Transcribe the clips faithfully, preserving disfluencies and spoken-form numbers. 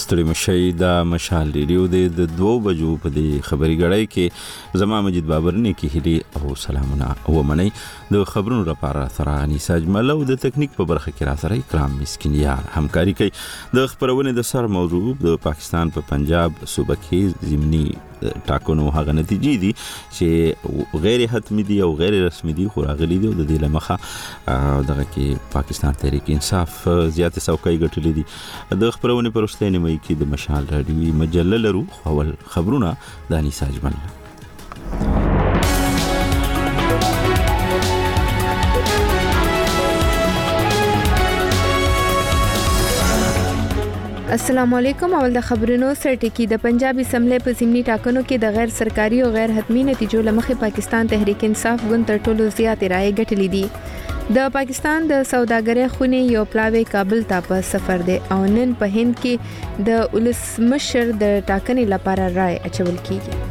ستړي مشي د مشال ریډیو د دوه بجو په دې خبري غړای کې زما مجید بابر نه کې هلي او سلامونه او منی د خبرونو لپاره سره انیسا اجمل او د تکنیک په برخه کې را سره اکرام مسکینیار همکاري کوي د خبرونه د سر موضوع د پاکستان په پنجاب صوبه کې ضمني ټاکنو هغه نتیجې دي چې غیر حتمی دي او غیر رسمي دي خو راغلي دي د دې لمخه دغه کې پاکستان تحریک انصاف زیات څوکۍ ګټلې دي د خبرونه پرسته نیمه کې د مشال راډیوي مجله لرو اول خبرونه د انیسا اجمل. السلام علیکم. اول د خبرونو سرټکی د پنجاب اسمبلی په ضمني ټاکنو کې د غیر سرکاري او غیر حتمی نتیجو لمخې پاکستان تحریک انصاف ګوند تر ټولو زیات رائے ګټلې دي. د پاکستان د سوداګرۍ خونې یو پلاوی کابل ته په سفر دی او نن په هند کې د ولسمشر د ټاکنې لپاره رائے اچول کیږي.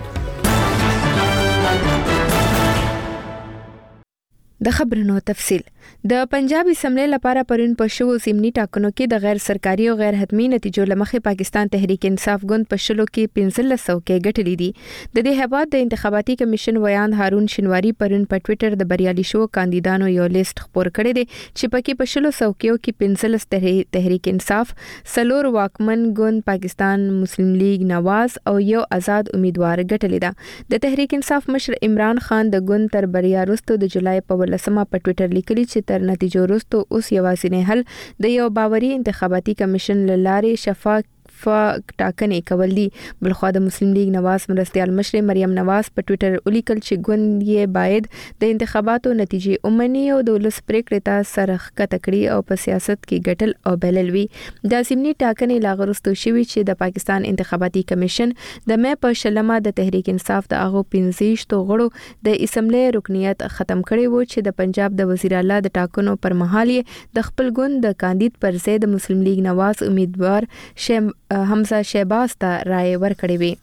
د خبرونو تفصیل. د پنجاب اسمبلی لپاره پرون په شو ضمني ټاکنو کې د غیر سرکاري او غیر حتمی نتیجو لمخې پاکستان تحریک انصاف ګوند په شلو کې پنځلس سو کې ګټلې دي. د دې هیواد د انتخاباتي کمیشن ویان هارون شنواری پرون په ټوئیټر د بریالي شو کاندیدانو یو لیست خپور کړی دی چې پکې په شلو سو کې پنځلس تحریک انصاف، سلور واکمن ګوند پاکستان مسلم لیگ نواز او یو آزاد امیدوار ګټلې ده. د تحریک انصاف مشر عمران خان د ګوند تر بریا وروسته د جولای په ولسمه په ټوئیټر لیکلي چې تر نتیجو وروسته اوس یوازینی حل د یو باوري انتخاباتي کمیشن لاره شفاف ټاکنې کول دي. بلخوا د مسلم لیگ نواز مرستيال مشر مریم نواز په ټوئیټر ولیکل چې ګوند یې باید د انتخاباتو نتیجې اومني او د ولس پریکړې ته سرخ کتکړي او په سیاست کې ګټل او بلل وي. د ضمني ټاکنې لاغرستو شوی چې د پاکستان انتخاباتي کمیشن د مې په شلمه د تحریک انصاف د هغه پنځه غړو د اسمبلی رکنیت ختم کړي وو چې د پنجاب د وزیر اعلی د ټاکنو پر مهال د خپل ګوند د کاندید پر ضد د مسلم لیگ نواز امیدوار شم حمزه شهباز ته رائے ورکړې وي.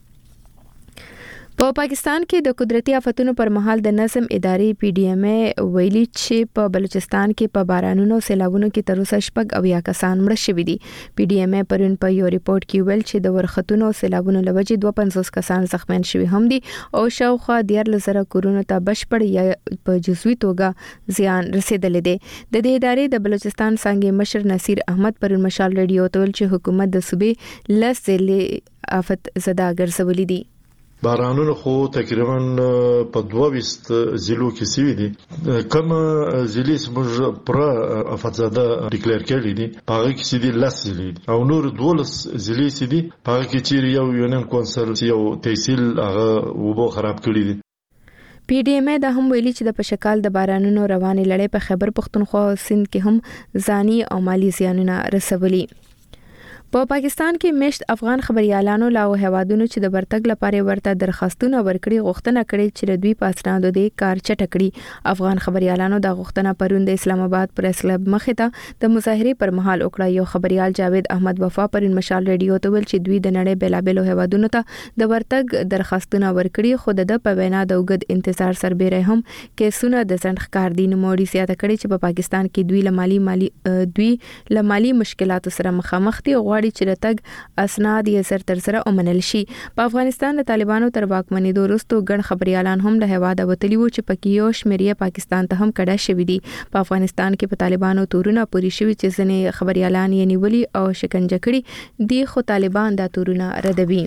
په پاکستان کې د قدرتي آفتونو پر مهال د نظم ادارې پی ډی ایم ای ویلي چې په بلوچستان کې په بارانونو سیلابونو کې تر اوسه شپږ اویا کسان مړه شوي دي. پی ډی ایم ای پرون په یو ریپورت کې ویل چې د ورختونو سیلابونو لوجې دوه پنځوس کسان زخمیان شوي هم دي او شاوخوا دیارلس زره کورونو ته بشپړ یا په جزوي توګه زیان رسیدلی دی. د دې ادارې د بلوچستان څانګې مشر نصیر احمد پرون مشال ریډیو ته ویل چې حکومت د صوبې لس ضلع آفت زده ګرځولي دي. بارانونو خو تقریبا په دوه وست ضلعو کې سوي دي. کوم ضلع سمج پر افزاده ډیکلیئر کړي دي هغه کې سدي لس ضلع دي او نور دولس ضلع سدي هغه کې چې یو یونین کونسل یو تحصیل هغه وبو خراب کړي دي. پی ډی ایم ای د هم ویلي چې د پشکال د بارانونو روانې لړۍ په خیبر پختونخوا او سند کې هم ځاني او مالی زیانونه رسولي. په پاکستان کې مشت افغان خبريالانو لا او هوادونو چې د برتګ لپاره ورته درخواستونه ورکړي غوښتنه کړې چې دوی پاسنادو د کار چټکړي. افغان خبريالانو د غوښتنه پرون د اسلام آباد پریس کلب مخې ته د مظاهره پر مهال وکړه. یو خبريال جاوید احمد وفا پرون مشال ریډیو ته ویل چې دوی د نړۍ بلابلو هوادونو ته د ورتګ درخواستونه ورکړي خو د په وینا د وګد انتظار سربېره هم کیسونه د ځنډ ښکار دي. نوموړي زیاته کړې چې په پاکستان کې دوی لمالي مالی دوی لمالي مشکلاتو سره مخامخ دي او چې رتګ اسناد یې سر تر سره ومنل شي. په افغانستان د طالبانو تر واکمنۍ وروسته ګڼ خبريالان هم له هواده وتلي وو چې پکې یو شمیرې پاکستان ته هم کډه شوې دي. په افغانستان کې په طالبانو تورونه پوری شوي چې ځنې خبريالان یې نیولي او شکنجه کړي دي خو طالبان دا تورونه ردوي.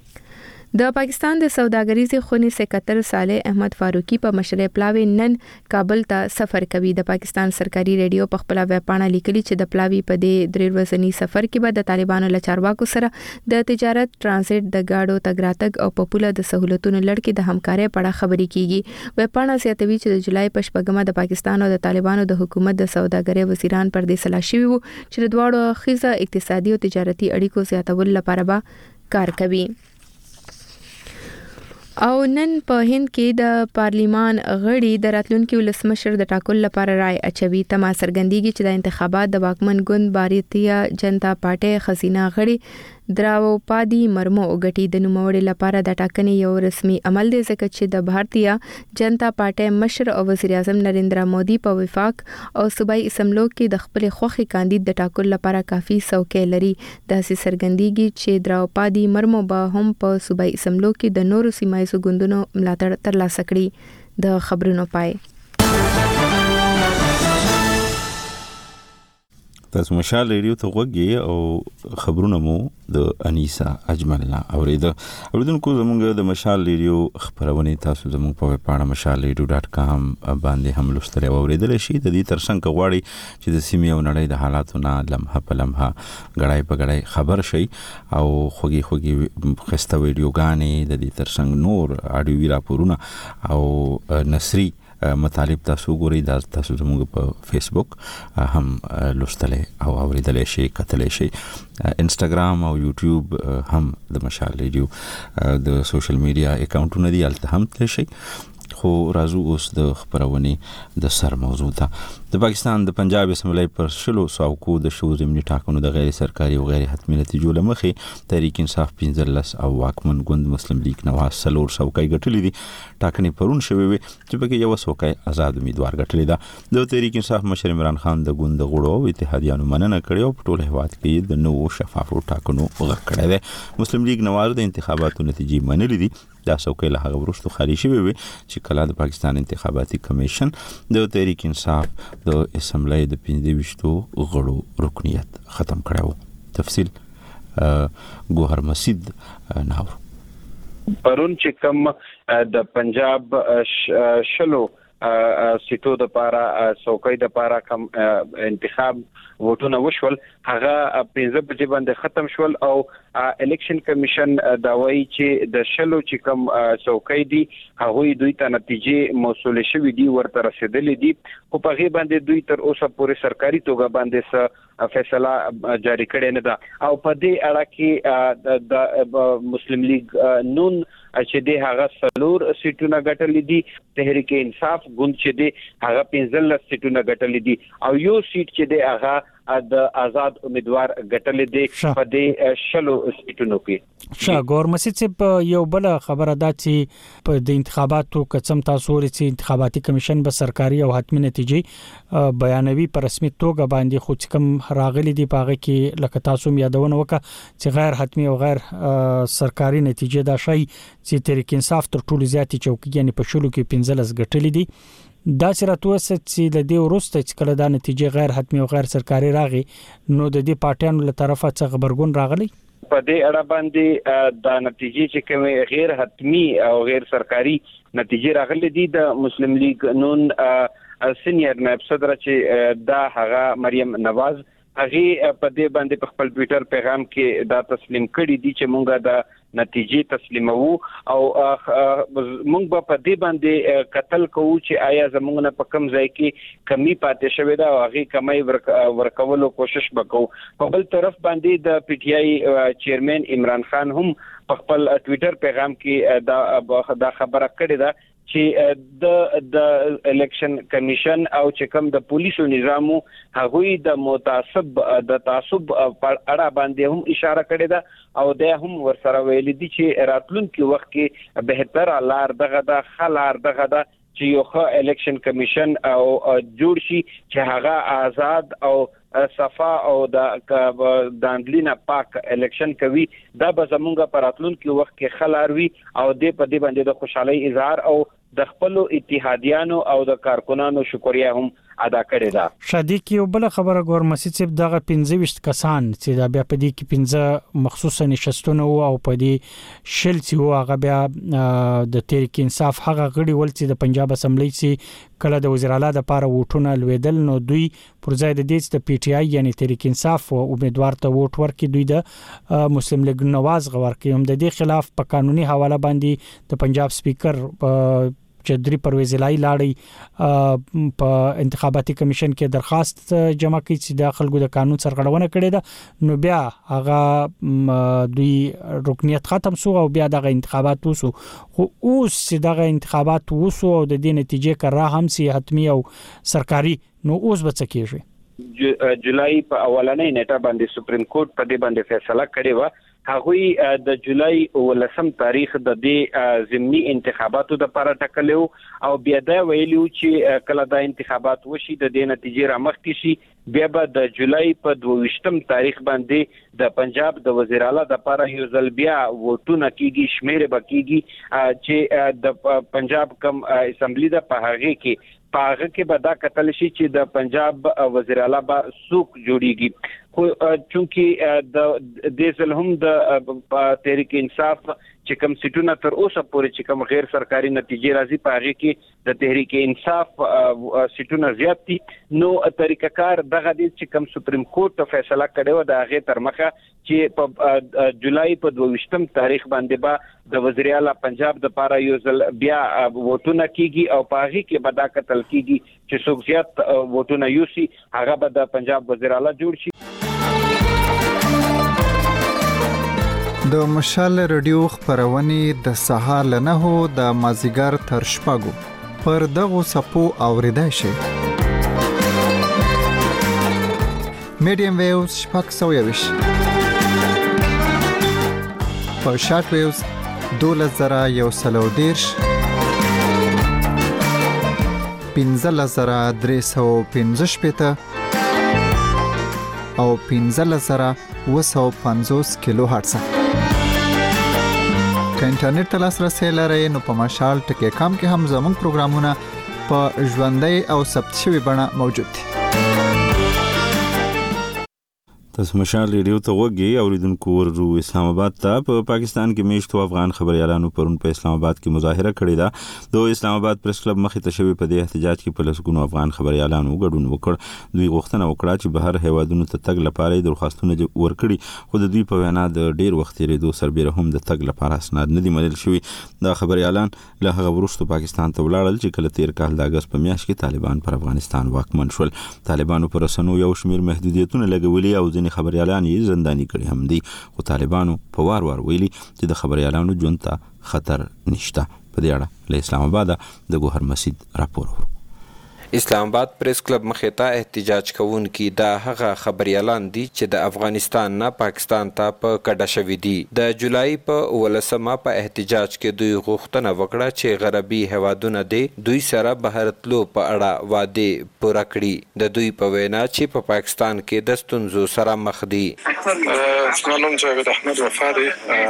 د پاکستان د سوداګریزې خونې سکرټر صالح احمد فاروقي په مشرۍ پلاوی نن کابل ته سفر کوي. د پاکستان سرکاري ریډیو په خپل ویبپاڼه لیکلي چې د پلاوی په دې درې ورځني سفر کې به د طالبانو له چارواکو سره د تجارت، ترانزیت، د گاډو تګ راتګ او په پوله د سہولتونو لړ کې د همکارۍ په اړه خبرې کیږي. ویبپاڼه زیاتوي چې د جولای په شپږمه د پاکستان او د طالبانو د حکومت د سوداګرۍ وزیران پر دې سلا شوي وو چې د دواړو خزه اقتصادي او تجارتي اړیکو زیاتولو لپاره به کار کوي. او نن په هند کې د پارلیمان غړي د راتلونکي ولسمشر د ټاکلو لپاره رائے اچوي. تما څرګندېږي چې د انتخابات د واکمن ګوند بھارتیه جنتا پارټي خزینه غړي دراوپادي مرمو غټي د نوموړي لپاره د ټاکنې یو رسمي عمل دی ځکه چې د بھارتیا جنتا پارټي مشر او وزیر اعظم نریندرا مودي په وفاق او صوبایي اسمبلو کې د خپل خوخي کاندید د ټاکل لپاره کافي څوکۍ لري. د سي سرګندګي چې دراوپادي مرمو به هم په صوبایي اسمبلو کې د نورو سیمایي ګوندونو ملاتړ ترلاسه کړي. د خبرونو پای. تاسو مشال ریډیو ته وګورئ او خبرونه مو د انیسا اجملنا اوریدا اوریدونکو زموږ د مشال ریډیو خبرونه تاسو زموږ په پاڼه مشال ریډیو ډاټ کام باندې هم لوستل او اوریدل شي. د دې ترڅنګ غواړي چې د سیمې او نړۍ د حالاتو نه لمحه په لمحه غړای په غړای خبر شي او خوږي خوږي خسته ویډیوګانې د دې ترڅنګ نور اډیو راپورونه او نثري مطالب تاسو ګورئ. دا تاسو زموږ په فیسبوک هم لوستل او اوریدل شي کتل شي. انستګرام او یوټیوب هم د مشال ریډیو د سوشل میډیا اکاونټونه دي الته هم تل شي. خو راځو اوس د خبرونې د سر موضوع ته. د پاکستان د پنجاب اسمبلی پر شلو ساوکو د شو ضمني ټاکنو د غیر سرکاري او غیر حتمي نتیجو لمخې تحریک انصاف پنځلس او واکمن ګوند مسلم لیگ نواز سلور ساوکای ګټلې دي. ټاکنې پرون شوې وي چې پکې یو ساوکای آزاد امیدوار ګټلې ده. د تحریک انصاف مشر عمران خان د ګوند غړو او اتحادیانو مننه کړې او په ټول هیواد کې د نوو شفافو ټاکنو غږ کړی دی. مسلم لیگ نواز د انتخاباتو نتیجې منلې دي. دا سوکې له هغه وروسته خالي شوی وي چې کله د پاکستان انتخاباتي کمیشن د تحریک انصاف د اسمبلی د پنځه ویشتو غړو رکنیت ختم کړو. تفصیل ګوهر مسجد ناور. پرون چې کوم د پنجاب شلو سیټو د پاره سوکې د پاره کوم انتخاب ووټونه وشول هغه پنځه بجې باندې ختم شول او الیکشن کمیشن دا وایي چې د شلو چې کوم سوکې دي هغه دوی ته نتیجې موصول شوې دي ورته رسیدلې دي خو په غي باندې دوی تر اوسه پورې سرکاري توګه باندې څه فیصله جاری کړي نه ده او په دې اړه کې د مسلم لیگ نون چې د هغه سلور سیټونه ګټلې دي تحریک انصاف ګوند چې دی هغه پنځلس سیټونه ګټلې دي او یو سیټ چې دی هغه د آزاد امیدوار ګټلې دي په دې شلو سیټونو کې. شا ګور مسجد په یو بل خبره ده چې په د انتخاباتو کڅم تاسو ورته چې انتخاباتي کمیشن به سرکاري او حتمي نتیجې بیانوي په رسمي توګه باندې خو کوم راغلي دي پاغه کې لکه تاسو یادونه وکړه چې غیر حتمي او غیر سرکاري نتیجې دا شي چې تحریک انصاف تر ټولو زیاتې چوکۍ یعنی په شلو کې پنځلس ګټلې دي. دا سره توسه چې د دې ورسته چې کله دا نتیجې غیر حتمي او غیر سرکاري راغی نو د دې پارټیانو له طرفه څخه خبرګون راغلی په دې اړه باندې دا نتیجې چې کوم غیر حتمي او غیر سرکاري نتیجې راغلي دي د مسلم لیگ نون سینیئر نائب صدر چې دا هغه مریم نواز هغه په دې باندې په خپل ټوئیټر پیغام کې دا تسلیم کړی دي چې مونږه دا نتیجې تسلیمو او مونږ په دې باندې قتل کوو چې آیا زمونږ نه په کم ځای کې کمی پاتې شوې ده او هغه کمی ورکولو کوشش وکړو. په بل طرف باندې د پی ټی آی چیرمن عمران خان هم په خپل ټوئیټر پیغام کې دا دا خبره کړې ده چې د د الیکشن کمیشن او چې کوم د پولیسو نظامو هغوی د متعصب د تعصب پر اړه باندې هم اشاره کړې ده او د هم ورسره ویل دي چې راتلونکي وخت کې بهتر لار دغه د خلار دغه د چې یو ښه الیکشن کمیشن او جوړ شي چې هغه آزاد او صفا او د داندلینا پاک الیکشن کوي دا به زمونږ په راتلونکي وخت کې خلار وي او د په دې باندې د خوشحالي اظهار او د خپل اتحادیانو او د کارکونانو شکریا هم ادا کړی دا. شادي کې یو بل خبره ګور مسجد صاحب دغه پنځه ویشت کسان چې دا بیا په دې کې پنځه مخصوصه نشستونه او په دې شل چې هغه بیا د تحریک انصاف هغه غړي ول چې د پنجاب اسمبلی چې کله د وزیر اعلی د لپاره ووټونه لویدل نو دوی پر ځای د دې د پی ټی آی یعنی تحریک انصاف او امیدوار ته ووټ ورکړي دوی د مسلم لیگ نواز غوړ کوي هم د دې خلاف په قانوني حواله باندې د پنجاب سپیکر چودري پرویز الهی لاړی په انتخاباتي کمیشن کې درخواست جمع کړي چې د خلکو د قانون سرغړونه کړې ده نو بیا هغه دوی رکنیت ختم شو او بیا دغه انتخابات وسو خو اوس دغه انتخابات وسو او د دې نتیجې کړه هم سي حتمي او سرکاري نو اوس به څه کیږي. جولای په اولنۍ نیټه باندې سپریم کورټ په دې باندې فیصله کړې و هغه د جولای ولسم تاریخ د دې ضمني انتخاباتو د لپاره ټاکلو او بیا دا ویلو چې کله دا انتخابات وشي د دې نتیجې را مخکې شي بیا به د جولای په دویشتم تاریخ باندې د پنجاب د وزیر اعلی د لپاره یو ځل بیا ووټونه کیږي شمیره بکیږي چې د پنجاب کم اسمبلی د په هغه کې پاغه کې به دا کتل شي چې د پنجاب وزیر اعلی به څوک جوړیږي خو چونکی د دې ځل هم د تحریک انصاف چې کوم سیټونه تر اوسه پورې چې کوم غیر سرکاري نتیجې راځي پاغه کې د تحریک انصاف سیټونه زیات دي نو طریقکار دغه د چې کوم سپریم کورټ فیصله کړو د هغه تر مخه چې په جولای په دویشتم تاریخ باندې با د وزیر اعلی پنجاب د لپاره یو ځل بیا ووټونه کیږي او پاغه کې به دا کتل کیږي چې څوک زیات ووټونه یوسي هغه به د پنجاب وزیر اعلی جوړ شي. د مشال رادیو خبرونه د سهار له نهو د مازیګر تر شپږو پر دغه سپو اوریدای شي. میډیم ویوز شپږ سوه یوش په شارټ ویوز دولس زره یو سلو دیرش پنځلس زره درې سوه پنځه شپېته او پنځلس زره اوه سوه پنځوس کیلو هرتز. که انټرنیټ ته لاسرسی لرئ نو په مشال ټکی کام کې هم زموږ پروګرامونه په ژوندۍ او ثبت شوي بڼه موجود دي. تاسو مشال ریډیو ته وګورئ اوریدونکو ورو اسلام آباد ته په پا پاکستان کې میشتو افغان خبريالانو پرون په اسلام آباد کې مظاهره کړې ده. د اسلام آباد پریس کلب مخې ته شوی په دې احتجاج کې په لسګونو افغان خبريالانو ګډون وکړ. دوی غوښتنه وکړه چې بهر هیوادونو ته تګ لپاره درخواستونه ورکړي خو د دوی په وینا د ډیر وخت لري سربېره هم د تګ لپاره اسناد نه دي منل شوی. دا خبريالان له هغه وروسته پاکستان ته ولاړل چې کله تیر کال د اگست په میاشت کې طالبان پر افغانستان واکمن شول. طالبانو پر رسنیو یو شمیر محدودیتونه لګولي او ځینې خبريالان یې زنداني کړي هم دي خو طالبانو په وار وار ویلي چې د خبريالانو ژوند ته خطر نشته. په دې اړه له اسلام آباد د ګوهر مسجد راپور. اسلام آباد پریس کلب مخې ته احتجاج کوونکي دا هغه خبريالان دي چې د افغانستان نه پاکستان ته په کډه شوي دي. د جولای په ولسمه په احتجاج کې دوی غوښتنه وکړه چې غربي هیوادونه دي دوی سره بهر تلو په اړه وعده پوره کړي. د دوی په وینا چې په پاکستان کې د ستونزو سره مخ دي. زما نوم جاوید احمد وفا دی.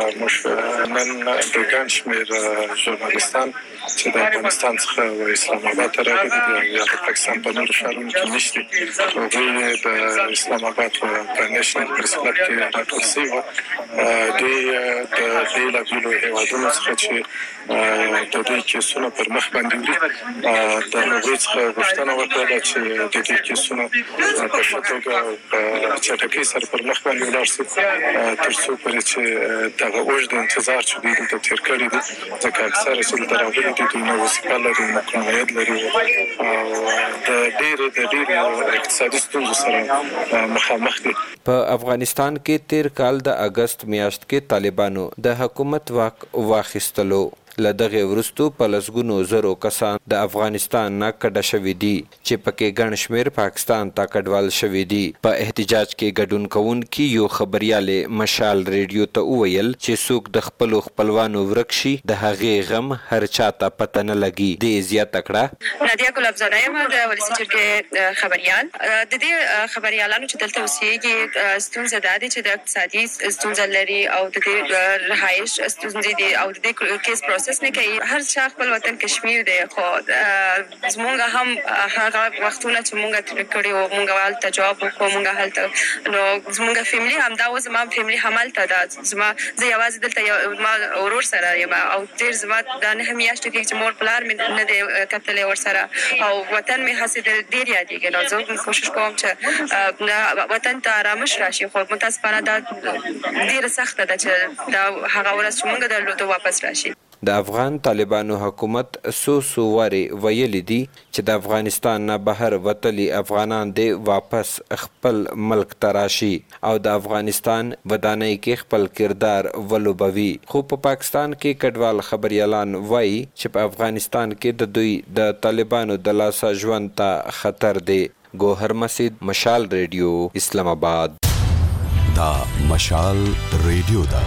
نن د ګڼ شمېر ژورنالستان چې د افغانستان څخه اسلام آباد ته راغلي دي د پاکستان په نورو ښارونو کې نشته. هغوی د اسلام آباد په انټرنیشنل پریس کلب کې راټول شوي وو. دوی د بېلابېلو هېوادونو څخه چې د دوی کیسونه پر مخ باندې وړي د هغوی څخه غوښتنه وکړه چې د دې کیسونه په ښه توګه او په چټکۍ سره پر مخ باندې ولاړ شي تر څو پورې چې دغه اوږد انتظار چې دوی دلته تېر کړی دي ځکه اکثره چې دلته راغلي دي دوی نه وظیفه لري نه کوم عاید لري او د ډېرې د ډېرې اقتصادي ستونزو سره مخامخ دي. په افغانستان کې تیر کال د اگست میاشت کې طالبانو د حکومت واک واخیستلو. له دغه وروسته په لسګونو زرو کسان د افغانستان نه کډه شوي دي چې پکې ګڼ شمېر پاکستان ته کډوال شوي دي. په احتجاج کې ګډون کوونکي یو خبريالې مشال ریډیو ته وویل چې څوک د خپلو خپلوانو ورک شي د هغې غم هر چا ته پته نه لګي. دې زیاته کړه نادیه ګلابزاده یم د ولسي جرګې خبريال. د دې خبريالانو چې دلته اوسېږي ستونزه دا ده چې د اقتصادي ستونزه لري او د دې رهایش ستونزې دي او د دې کیس پروسس نه کوي. هر چا خپل وطن کشمیر دی خو زمونږ هم هغه وختونه چې مونږ تیر کړي او مونږ هلته جواب وکړو مونږ هلته نو زمونږ فیملی هم دا و زما فیملی هم هلته ده. زما زه یوازې دلته ما ورور سره یم او ډېر زما دا نهه میاشتې کېږي چې مور پلار مې نه دی کتلی ورسره او وطن مې هسې ډېر یادېږي. نو زه کوشش کوم چې وطن ته آرامش راشي خو متاسفانه دا ډېره سخته ده چې دا هغه ورځ چې مونږ درلوده واپس راشي. د افغان طالبانو حکومت سو سو واري ویلي دي چې د افغانستان نه بهر وتلي افغانان دې واپس خپل ملک ته راشي او د افغانستان ودانۍ کې خپل کردار ولوبوي. خو په پا پاکستان کې کډوال خبريالان وایي چې په افغانستان کې د دوی د طالبانو د لاسه ژوند ته خطر دی. ګوهر مسجد مشال ریډیو اسلام آباد. دا مشال ریډیو دا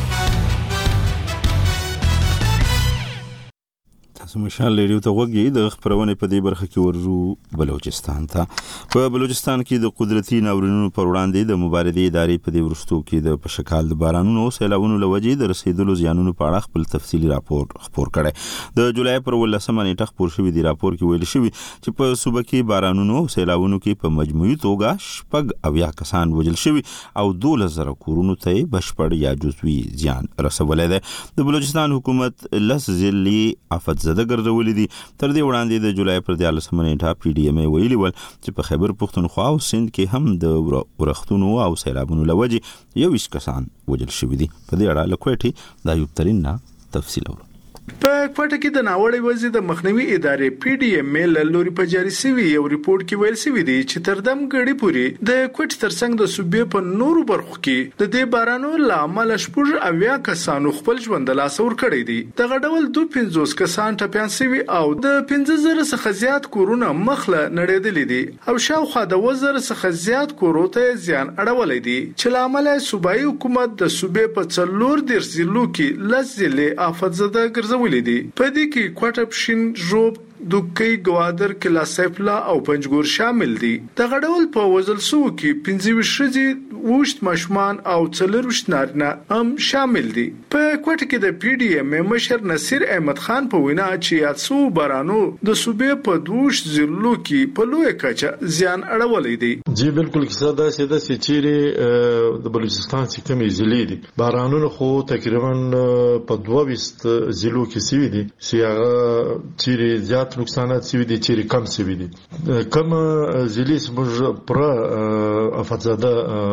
مشال ریډیو ته وګورئ. د خبرونه په دې برخه کې ورزو بلوچستان ته. په بلوچستان کې د قدرتي ناورینونو پر وړاندې د مبارزې ادارې په دې ورستو کې د پشکال د بارانونو سیلابونو لوجې د رسیدلو زیانونو په اړه خپل تفصیلي راپور خپور کړی. د جولای پر ولسمه نیټه خپور شوی دی راپور کې ویل شوی چې په صوبه کې بارانونو او سیلابونو کې په مجموعي توګه شپږ اویا کسان وژل شوي او دولس زره کورونو ته بشپړ یا جزوي زیان رسولی دی. د بلوچستان حکومت لس ضلعي آفت زده ګرځولې دي. تر دې وړاندې د جولای پر دیارلسمه نیټه پی ډي ایم ای ویلي ول چې په خیبر پښتونخوا او سند کې هم د ورښتونو او سیلابونو لوجې یویشت کسان وژل شوي دي. په دې اړه له کوټې د ایوب ترین نه تفصیل اورو. په کوټه کې د ناوړې وضعیت د مخنیوي ادارې پی ډي ایم ای لوري په جاري سوي یو ریپورت کې ویل شوی دی چې تر دم غړي پوری د کوټ ترڅنګ د صوبې په نورو برخو کې د دې بارانو لامل شپږ اویا کسانو خپل ژوند له لاسه ور کړی دي. د غډول دوه پنځوس کسان ټپيان شوي او د پنځه زره څخه زیات کورونه مخله نړیدلې دي او شاوخوا د وزر څخه زیات کورو ته زیان اړولې دي چې لامل صوبایي حکومت د صوبې په څلور ډیر ضلعو کې لس ضلع آفت زده ګرځولې دي. په دې کې کوټه پښین ژوب دوکي ګوادر کلا سیفلا او پنځګور شامل دي. د غډول په وزل سو کې پنځه وشتي وشت مشمان او څلروشت نارینه هم شامل دي. په کوټه کې د پی ډي ایم مشر نصیر احمد خان په وینا چې یاتسو بارانو د صوبې په دوش ضلعو کې په لوی کچه زیان اړولې دي. جی بالکل کیسه دا سیده سچيري د بلوچستان څخه کمی ضلع دي. بارانونو خو تقریبا په دوه وست ضلعو کې سوي دي. سیاغه چیرې زیات نقصانات سوي دي چیرې کم سوي دي. کم ضلع سمج پر افزاده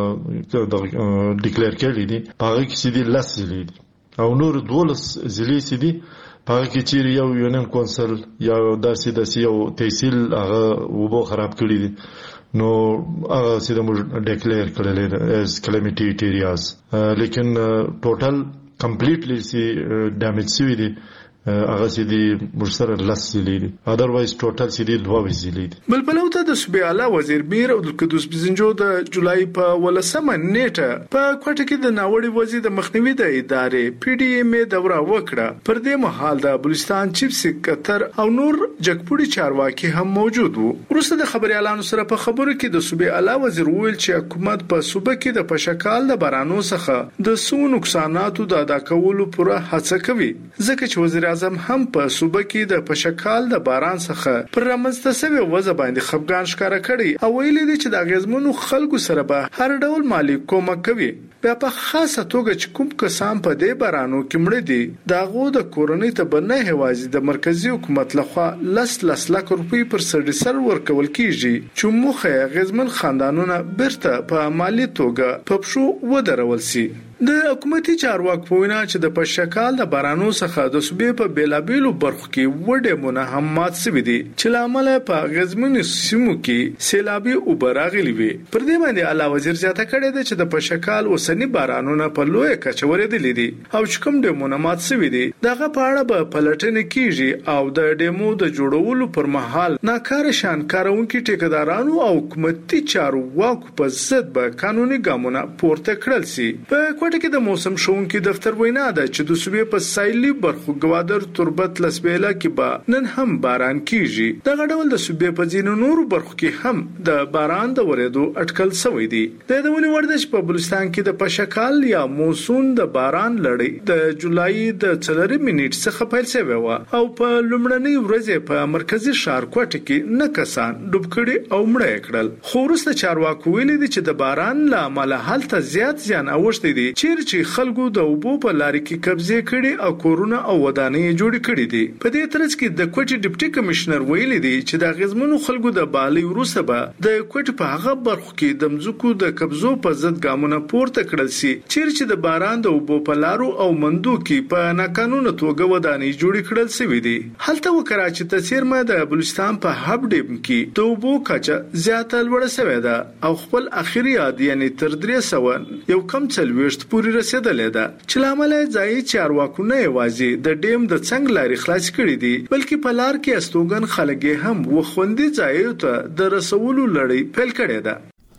ډیکلیئر کړي دي. هغه کې سدي لس ضلع دي او نور دولس ضلع سدي هغه کې چیرې یو یونین کونسل یا داسې داسې یو تحصیل هغه وبو خراب کړی دي. نو هغه سیده موږ ډیکلیئر کړل دي از کلیمیټی ایریاز. لیکن ټوټل کمپلیټلی سي ډیمیج سوي دي هغه سيدي مرسره لس ضلع دي. اذروایز ټوټل سيدي دوه ضلع دي. بل بلو ته د صوبې اعلی وزیر میر عبدالقدوس بزنجو د جولای په ولسمه نیټه په کوټه کې د ناوړي وضعیت د مخنیوي د ادارې پی ډي ایم ای دوره وکړه. پر دې مهال د بلوچستان چیف سکرټر او نور جګپوړي چارواکي هم موجود وو. وروسته د خبريالانو سره په خبرو کې د صوبې اعلی وزیر ویل چې حکومت په صوبه کې د پشکال د بارانو څخه د سو نقصاناتو د ادا کولو پوره هڅه کوي. ځکه چې وزیر اعظم هم په صوبه کې د پشکال د باران څخه پر رامنځته شوی وضع باندې خفګان ښکاره کړي او ویل دي چې د غزمنو خلکو سره به هر ډول مالی کومک کوي. بیا په خاصه توګه چې کوم کسان په دې بارانو کې مړ دي داغو د کورونی ته بنه هوازي د مرکزی حکومت لخوا لس لس لک روپی پر سرډیسر ورکول کیږي چې موخه غزمن خاندانونه برته په مالی توګه په پښو ودرول سي. د حکومتي چارواکو په وینا چې د پشکال د بارانو څخه د صوبې په بیلابیلو برخو کې وړې منهمات سوي دي چې لامل په غزمن سیمو کې سیلابي او براغلي وي. پر دې باندې اعلی وزیر زیاته کړې ده چې د پشکال اوسنی بارانونه په لوی کچه ورېدلې دي او چې کوم د منهمات سوي دي دغه په اړه به پلټنې کیږي او د ډیمو د جوړولو پر مهال ناکاره شان کارونکو ټیکدارانو او حکومتي چارواکو په ضد به قانوني ګامونه پورته کړل شي. په کې د موسم شونکي دفتر وینا ده چې د صوبې په سایلي برخو ګوادر تربت لسبیلا کې به نن هم باران کیږي. د غډول د صوبې په ځینو نورو برخو کې هم د باران د ورېدو اټکل شوی دی. د دونی وردش په بلوچستان کې د پشکال یا موسون د باران لړۍ د جولای د څلورم منټ څخه پیل شوی و او په لومړنۍ ورځ په مرکزی ښار کوټه کې نه کسان ډوب کړي او مړه کړل. خو وروسته چارواکو ویلي دي چې د باران له امله هلته زیات زیان اوښتي دي چیرې چې خلکو د اوبو په لارې کې قبضه کړي او کورونه او ودانۍ جوړ کړي دي. په دې ترڅ کې د کوټي ډیپټي کمشنر ویلي دی چې د غزمنو خلکو د بالي وروسته به د کوټي په هغه برخو کې د مزکو د قبضو په ضد ګامونه پورته کړل شي چیرې چې د باران د اوبو په لارو او مندو کې په ناقانونه توګه ودانۍ جوړ کړل شوی دي. هلته وکړه چې تاثیر ما د بلوچستان په هب ډیم کې د اوبو کچه زیاته لوړه شوې ده او خپل اخیری عاد یعنی تر درې سوه یو کم څلويشت پورې رسیدلې ده چې لامل ځای چارواکو نه یوازې د ډیم د څنګه لاري خلاص کړي دي بلکې په لار کې استوګن خلک هم وخوندي ځای ته د رسولو لړۍ پیل کړې ده.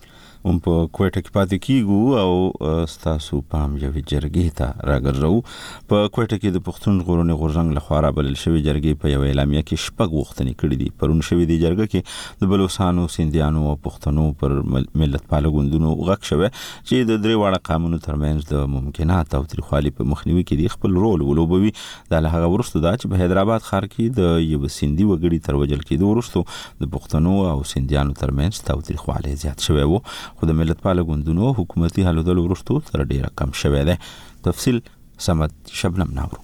هم په کوټه کې پاتې کیږو او ستاسو پام یوې جرګې ته راګرځو. په کوټه کې د پښتون ژغورنې غورځنګ لخوا رابلل شوې جرګې په یوه اعلامیه کې شپږ غوښتنې کړې دي. پرون شوې دي جرګه کې د بلوچستانو، سیندیانو او پښتنو پر ملت پاله ګوندونو غږ شوی چې د درې واړه قومونو ترمنځ د ممکنات او تریخوالي په مخنیوي کې د خپل رول ولوبوي. دا له هغه وروسته دا چې په حیدرآباد ښار کې د یو سیندي وګړي تر وژل کېدو وروسته د پښتنو او سیندیانو ترمنځ تاوتریخوالی زیات شوی و، خو د ملت پاله ګوندونو حکومتي هلو ځلو وروسته تر ډیره کم شوی دی. تفصیل سمت شبنم ناورو.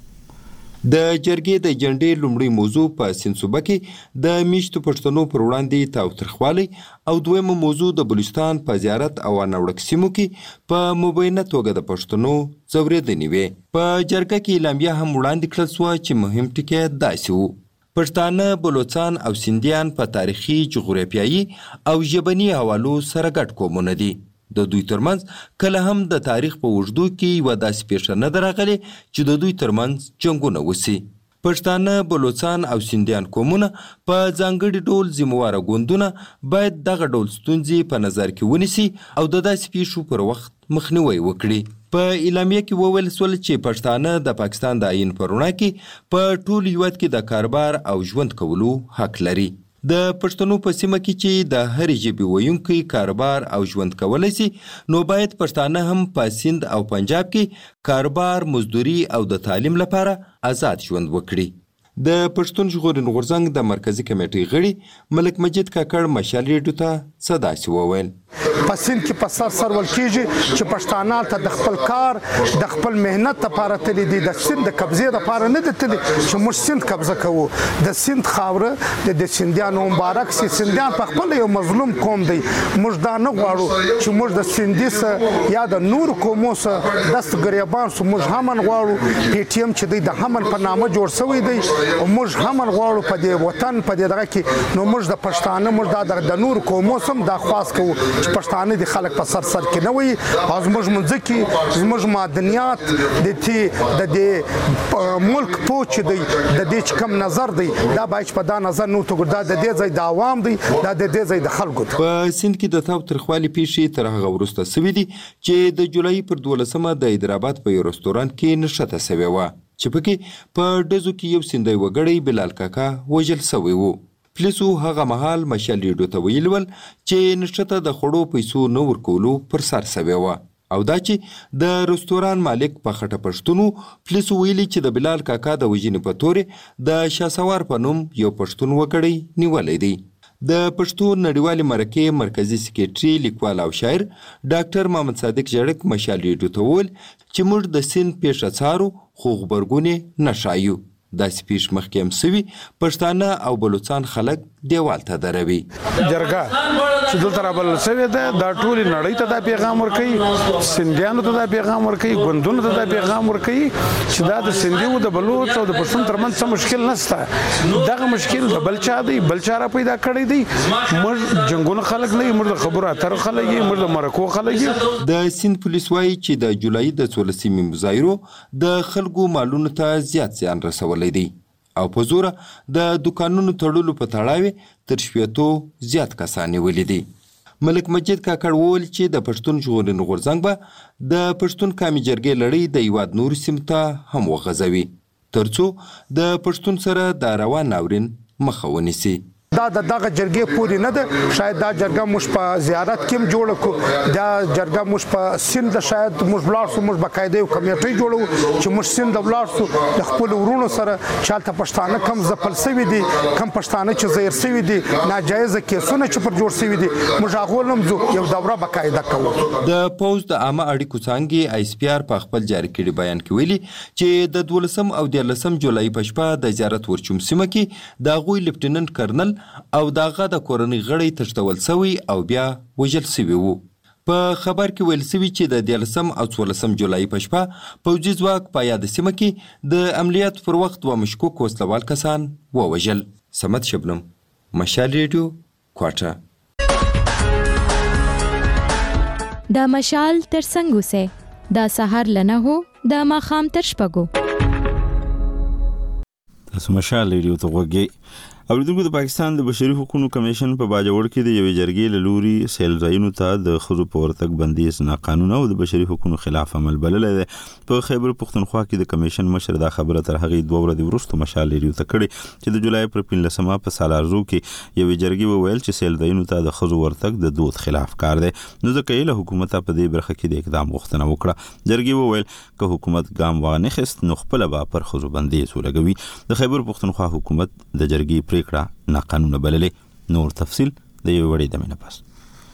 د جرګې د جنډې لومړی موضوع په سینسوبه کې د میشتو پښتنو پر وړاندې تاوتریخوالی او دویمه موضوع د بلوچستان په زیارت او نوړک سیمو کې په مبینه توګه د پښتنو ځورېدنې وې. په جرګه کې اعلامیه هم وړاندې کړل سوه چې مهم ټکي داسې وو: پښتانه، بلوچستان او سیندیان په تاریخي، جغرافیایي او ژبني حوالو سره ګډ قومونه دي. د دوی ترمنځ کله هم د تاریخ په اوږدو کې یوه داسې پیښه نه ده راغلې چې د دوی ترمنځ جنګونه وسي. پښتانه، بلوچستان او سیندیان قومونه په ځانګړي ډول ذمهواره ګوندونه باید دغه ډول ستونزې په نظر کې ونیسي او د داسې پیښو پر وخت مخنیوی وکړي. په اعلامیه کې وویل سول چې پښتانه د پاکستان د آئین په رڼا کې په ټول هیواد کې د کاروبار او ژوند کولو حق لري. د پښتنو په سیمه کې چې د هرې ژبې ویونکي کاروبار او ژوند کولی سي، نو باید پښتانه هم په سیند او پنجاب کې کاروبار، مزدوري او د تعلیم لپاره آزاد ژوند وکړي. د پښتون ژغورنې غورځنګ د مرکزي کمیټې غړي ملک مجید کاکړ مشال ریډیو ته څه داسې وویل: په سیند کې په سر سر ول کېږي چې پښتانه ته د خپل کار د خپل مهنت لپاره تللی دي، د سیند د قبضې لپاره نه دي تللی چې موږ سیند قبضه کوو. د سیند خاوره د د سیندیانو مبارک سي. سیندیان په خپل یو مظلوم قوم دی. موږ دا نه غواړو چې موږ د سیندي سه یا د نور قومو سه دست ګریبان سو. موږ همن غواړو پی ټی ایم چې دی د همن په نامه جوړ شوی دی او موږ همن غواړو په دې وطن په دې دغه کې نو موږ د پښتانه موږ دا د نور قومو سم دا خواست کوو چې پښتانه دي خلک په سر سر کې نه وي او زموږ منځکي زموږ معدنیات د تی د دې ملک پوچ دی د دې چې کم نظر دی دا باید په دا نظر نو ته دا د دې ځای د عوام دی دا د دې ځای د خلکو. په سیند کې د تاوتریخوالي پیښې تر هغه وروسته سوي دي چې د جولای پر دولسمه د حیدرآباد په یو رستورانت کې نښته سوې وه چې پکې په ډزو کې یو سیندی وګړی بلال کاکا وژل سوی و. پولیسو هغه مهال مشال ریډیو ته ویلي ول چې نښته د خوړو پیسو نه ورکولو پر سر سوې وه او دا چې د رستوران مالک په خټه پښتون و. پولیسو ویلي چې د بلال کاکا د وژنې په تورې د شاسوار په نوم یو پښتون وګړی نیولی دی. د پښتو نړیوالې مرکې مرکزي سکریټري، لیکوال او شاعر ډاکټر محمد صادق ژړک مشال ریډیو ته وویل چې موږ د سیند پیښه څارو خو غبرګون یې نه ښایو. داسې پیښ مخکې هم سوي پښتانه او بلوچستان خلک دیوال ته دروي. جرګه چې دلته رابلل سوې ده دا ټولې نړۍ ته دا پیغام ورکوي، سیندیانو ته دا پیغام ورکوي، ګوندونو ته دا پیغام ورکوي چې دا د سیندي او د بلوچ او د پښتون ترمنځ څه مشکل نشته. دغه مشکل د بل چا دی، بل چا را پیدا کړی دی. موږ جنګونو خلک نه یو، موږ د خبرو اترو خلک یو، موږ د مرکو خلک یو. د سیند پولیس وایي چې د جولای د څوارلسمې مظاهرو د خلکو مالونو ته زیات زیان رسولی دی او په زوره د دکانونو تړلو په تړاو تر شپېتو زیات کسان نیولي دي. ملک مجید کاکړ وویل چې د پښتون ژغورنې غورځنګ به د پښتون قومي جرګې لړۍ د هیواد نورو سیمو ته هم وغځوي ترڅو د پښتون سره د روان ناورین مخه ونیسي. دا د دغه جرګې پورې نه ده، شاید دا جرګه موږ په زیارت کې هم جوړه کړو، دا جرګه موږ په سیند شاید موږ ولاړ سو، موږ باقاعده یو کمیټه جوړو چې موږ سیند ولاړ سو د خپل ورونو سره چې هلته پښتانه کم ځپل سوي دي، کم پښتانه چې زهیر سوي دي، ناجایزه کیسونه چې پر جوړ سوي دي، موږ هغو هم ځو یو دوره باقاعده کوو. د پوځ د عامه اړیکو څانګې آی اس پي آر په خپل جاري کړي بیان کې ویلي چې د دولسم او دیارلسم جولای په شپه د زیارت ورچوم سیمه کې د هغوی لیفټیننټ کرنل او داغه د کورنۍ غړی تښتول سوی او بیا وژل سوي وو. په خبر کې ویل سوي چې د دیارلسم او څوارلسم جولای په شپه پوځي ځواک په یاده سیمه کې د عملیاتو پر وخت دوه مشکوک وسلوال کسان ووژل. سمت شبنم، مشال ریډیو، کوټه. د مشال تر څنګ اوسئ، د سهار له نهو د ماښام تر شپږو. تاسو مشال ریډیو ته غوږی. اوریدونکو د پاکستان د بشري حقوقو کمیشن په باجوړ کې د یوې جرګې له لوري سیل ځایونو ته د ښځو په ورتګ بندیز ناقانونه او د بشري حقوقو خلاف عمل بللی دی. په خیبر پښتونخوا کې د کمیشن مشر دا خبره تر هغې دوه ورځې وروسته مشال ریډیو ته کړې چې د جولای پر پنځلسمه په سالارزو کې یوې جرګې وویل چې سیل ځایونو ته د ښځو ورتګ د دود خلاف کار دی، نو ځکه یې له حکومته په دې برخه کې د اقدام غوښتنه وکړه. جرګې وویل که حکومت ګام وانخیست نو خپله به پر ښځو بندیز ولګوي. د خیبر پښتونخوا حکومت د جرګې پریکړه ناقانونه بللې. نور تفصیل د یو وړې دمې نه پس.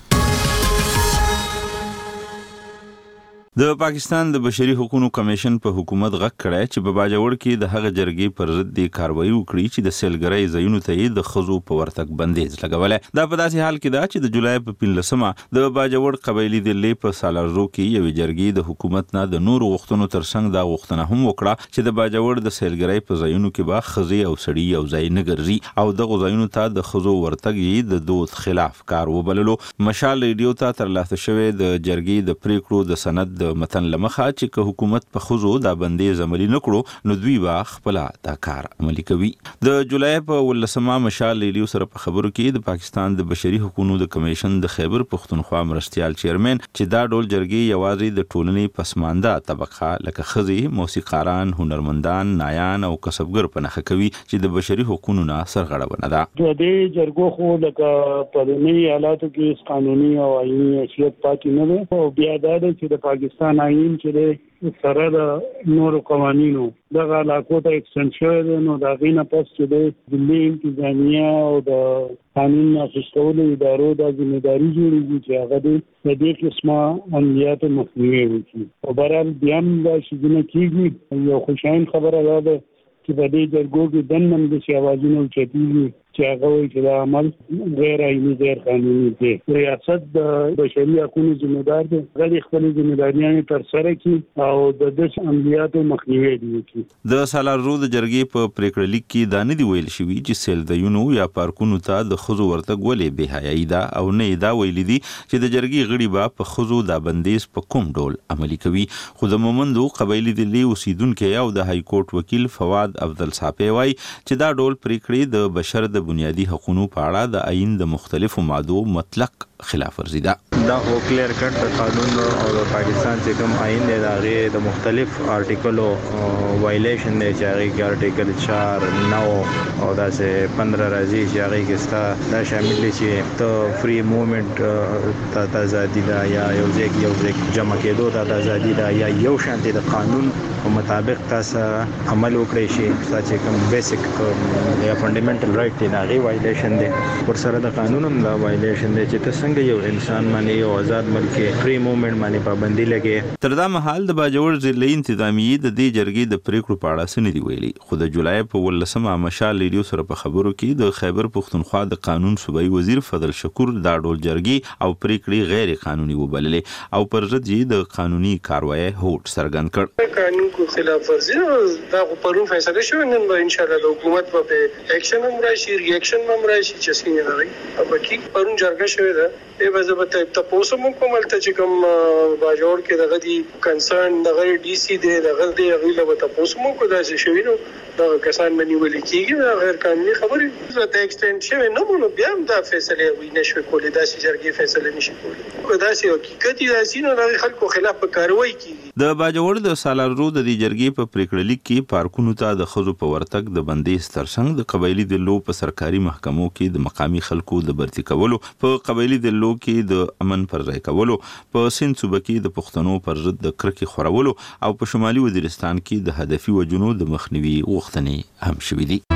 د پاکستان د بشري حقوقو کمیشن په حکومت غږ کړی چې په باجوړ کې د هغه جرګې پر ضد د کاروایی وکړي چې د سیلګرۍ ځایونو ته یې د ښځو په ورتګ بندیز لګولی. دا په داسې حال کې ده چې د جولای په پنځلسمه د باجوړ قبایلي دلې په سالارزو کې یوې جرګې د حکومت نه د نورو غوښتنو ترڅنګ دا غوښتنه هم وکړه چې د باجوړ د سیلګرۍ په ځایونو کې به ښځې او سړي یو ځای نه ګرځي او دغو ځایونو ته د ښځو ورتګ یې د دود خلاف کار وبللو. مشال ریډیو ته ترلاسه شوی د جرګې د پریکړو د سند متن لمخه چې که حکومت په ښځو دا بندیز عملي نه کړو نو دوی به خپله دا کار عملي کوي. د جولای په ولسمه مشال ریډیو سره په خبرو کې د پاکستان د بشري حقوقو د کمیشن د خیبر پښتونخوا مرستیال چیرمن چې دا ډول جرګې یوازې د ټولنې پسمانده طبقه لکه ښځې، موسیقاران، هنرمندان، نایان او کسبګر په نښه کوي چې د بشري حقوقو نه سرغړونه ده. د دې جرګو خو لکه په نوي حالاتو کې قانوني او آئینی حیثیت پاتې نه ده او بیا دا ده چې د پاکستان آئین چې سره د نورو قوانینو دغه علاقو ته اکسټنډ شوی دی، نو د هغې نه پس چې د دلي انتظامیه او د قانون نافذ ادارو دا ذمهداري جوړېږي چې هغه د دې قسمه عملیاتو مخنیوی وکړي. او بهرحال بیا هم دا شیزونه کېږي. یو خوشاین خبره دا ده چې په دې جرګو کې دننه هم داسې اوازونه اوچتېږي چې هغه وایي چې دا عمل غیر آئیني غیر قانوني دی. ریاست د بشري حقوقو ذمهدار دی، هغه د خپلې ذمهداریانې ترسره کړي او د داسې عملیاتو مخنیوی دې وکړي. د سالارزو د جرګې په پریکړه لیک کې دا نه دي ویل شوي چې سیلځایونو یا پارکونو ته د ښځو ورتګ ولې بېحیایي ده او نه یې دا ویلي دي چې د جرګې غړي به په ښځو دا بندیز په کوم ډول عملي کوي. خو د مومندو قبایلي دلې اوسیدونکی او د های کورټ وکیل فواد افضل صافی وایي چې دا ډول پریکړې د بشر د بنیادي حقوقو په اړه د آئین د مختلفو مادو مطلق خلاف ورزي ده. دا خو کلیر کټ د قانون او د پاکستان چې کوم آئین دی دا غي د مختلف آرټیکلو وایلیشن دی چې هغه کې آرټیکل چار نو او دا سه پندرہ راځي چې هغه کې ستا دا شامل دي چې ته فری موومېنټ ته آزادي ده یا یو ځای یو ځای جمع کېدو ته آزادي ده یا یو شانتي د قانون په مطابق تاسو عمل وکړئ شي چې کوم بیسیک یا فندامنټل رائټ دی دا غي وایلیشن دی. پر سره د قانون هم دا وایلیشن دی چې ته څنګه یو انسان باندې یو آزاد ملک فری موومېنټ باندې پابندي لګي. تر دا مهال د باجوړ ضلعي انتظامیه د دې جرګې د پریکړو په اړه څه نه دي ویلي. خو د جولای په ولسمه مشال ریډیو سره په خبرو کې د خیبر پښتونخوا د قانون صوبایي وزیر فضل شکور دا ډول جرګې او پریکړې غیر قانوني وبللې او پر ضد یې د قانوني کاروایی هوډ څرګند کړ. قانون کو خلاف ورزي دا پرون فیصله شوی نن به ان شاء الله د حکومت په اکشن هم راشي، ریاکشن هم راشي چې څنګه نه وي. او باقي پرون جرګه شوی ده ای وځه به ته پوسو مو کومل ته چې کوم باجوړ کې دغه دي کنسرن دغه ډي سي دی دغه دی غوښله به ته پوسو مو کو دا چې شوی نو دا کسان باندې ولې کیږي دا غیر قانوني خبرې زه ته ایکسټند شوی نه مونږ بیا هم دا فیصله وي نشو کولای دا چې جرګې فیصله نشي کولای دا چې حقیقت دی چې نو د خلکو خلاف په کاروایی کیږي. د باجوړ د سالارزو د دې جرګې په پریکړه لیک کې پارکونو ته د ښځو په ورتګ د بندیز ترڅنګ د قبایلي دلو په سرکاري محکمو کې د مقامي خلکو د برتي کولو، په قبایلي دلو کې د امن پر ځای کولو، په سند صوبه کې د پښتنو پر ضد د کرکې خورولو او په شمالي وزیرستان کې د هدفي وجنو د مخنیوي غوښتنې هم شوې دي.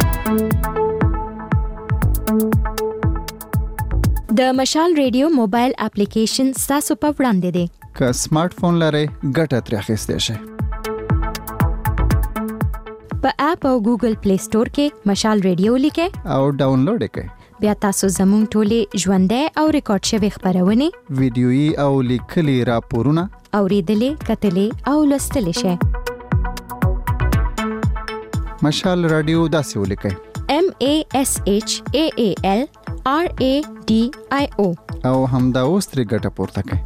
د مشال ریډیو موبایل اپلیکیشن ستاسو په وړاندې دی. که سمارټ فون لرئ ګټه ترې اخیستی شئ. په اپ او ګوګل پلی سٹور کې مشال ریډیو لیکئ او ډاونلوډ یې کړئ. بیا تاسو زموږ ټولې ژوندۍ او ریکارډ شوي خبرونه، ویډیويي او لیکلي راپورونه اوریدلې، کتلې او لوستلی شئ. مشال رادیو داسې ولیکئ: M A S H A A L R A D I O او همدا اوس ترې ګټه پورته کړئ.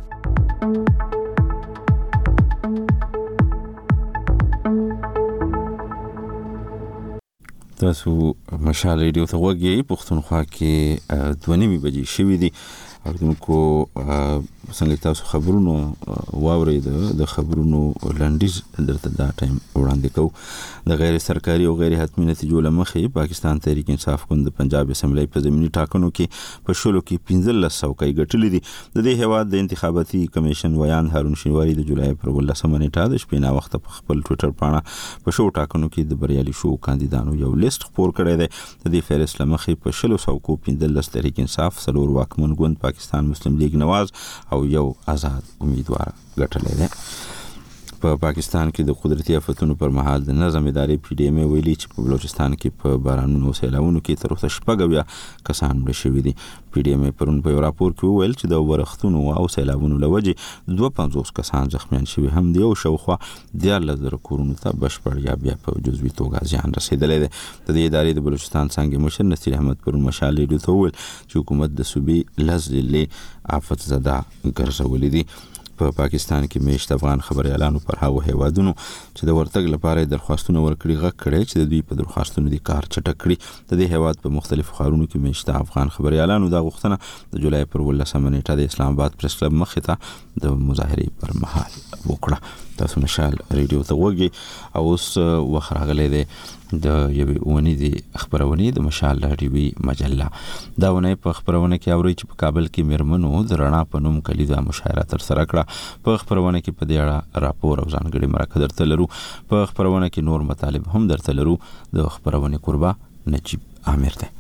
تاسو مشال ریډیو ته وګورئ پښتونخوا کې دوه نیمې بجې شوې دي اردوونکو څنګه تاسو خبرونو واورید د خبرونو لنډیز درته دا ټایم وړاندې کوو د غیر سرکاري او غیر حتمی نتیجو لمخې پاکستان تحریک انصاف ګوند د پنجاب اسمبلی په ضمني ټاکنو کې په شلو کې پنځلس څوکۍ ګټلې دي د دې هیواد د انتخاباتي کمیشن ویان هارون شینواری د جولای پر ولسمه نیټه د شپې نا وخت په خپل ټوئیټر باندې په شو ټاکنو کې د بریالي شو کاندیدانو یو لیست خپور کړی دی د دې فهرست لمخې په شلو څوکو پنځلس تحریک انصاف څلور واکمن ګوند پاکستان مسلم لیگ نواز او یو آزاد امیدوار ګټلې ده په پاکستان کې د قدرتي آفتونو پر مهال د نظم ادارې پی ډی ایم ویلي چې په بلوچستان کې په بارانونو سیلاونو کې تر اوسه شپږ اویا کسان مړه شوي دي پی ډی ایم پرون په یو راپور کې وویل چې د ورښتونو او سیلاونو له وجې دوه پنځوس کسان زخمیان شوي هم دي او شاوخوا دیارلس زره کورونو ته بشپړ یا بیا په جزوي توګه زیان رسېدلی دی د دې ادارې د بلوچستان څانګې مشر نصیر احمد پرون مشال ریډیو ته وویل چې حکومت د صوبې لس ضلعې آفت زده ګرځولې دي په پاکستان کې میشت افغان خبريالانو پر هغو هیوادونو چې د ورتګ لپاره درخواستونه ورکړي غږ کړي چې د دوی په درخواستونو د کار چټک کړي د دې هیواد په مختلفو ښارونو کې میشت افغان خبريالانو د غوښتنه د جولای پر ولسمه نیټه د اسلام آباد پریس کلب مخې ته د مظاهرې پر مهال وکړه تاسو مشال ریډیو ته وګورئ او اوس وخت راغلی دی د یوې اونۍ د خبرونې د مشال ریډیوي مجله دا ونې په خبرونه کې اوري چې په کابل کې میرمنو د رڼا په نوم کلیده مشاعره تر سره کړه په خبرونه کې په دې اړه راپور او ځانګړي مرکه درته لرو په خبرونه کې نور مطالب هم درته لرو د خبرونه قربا نجیب عامر دی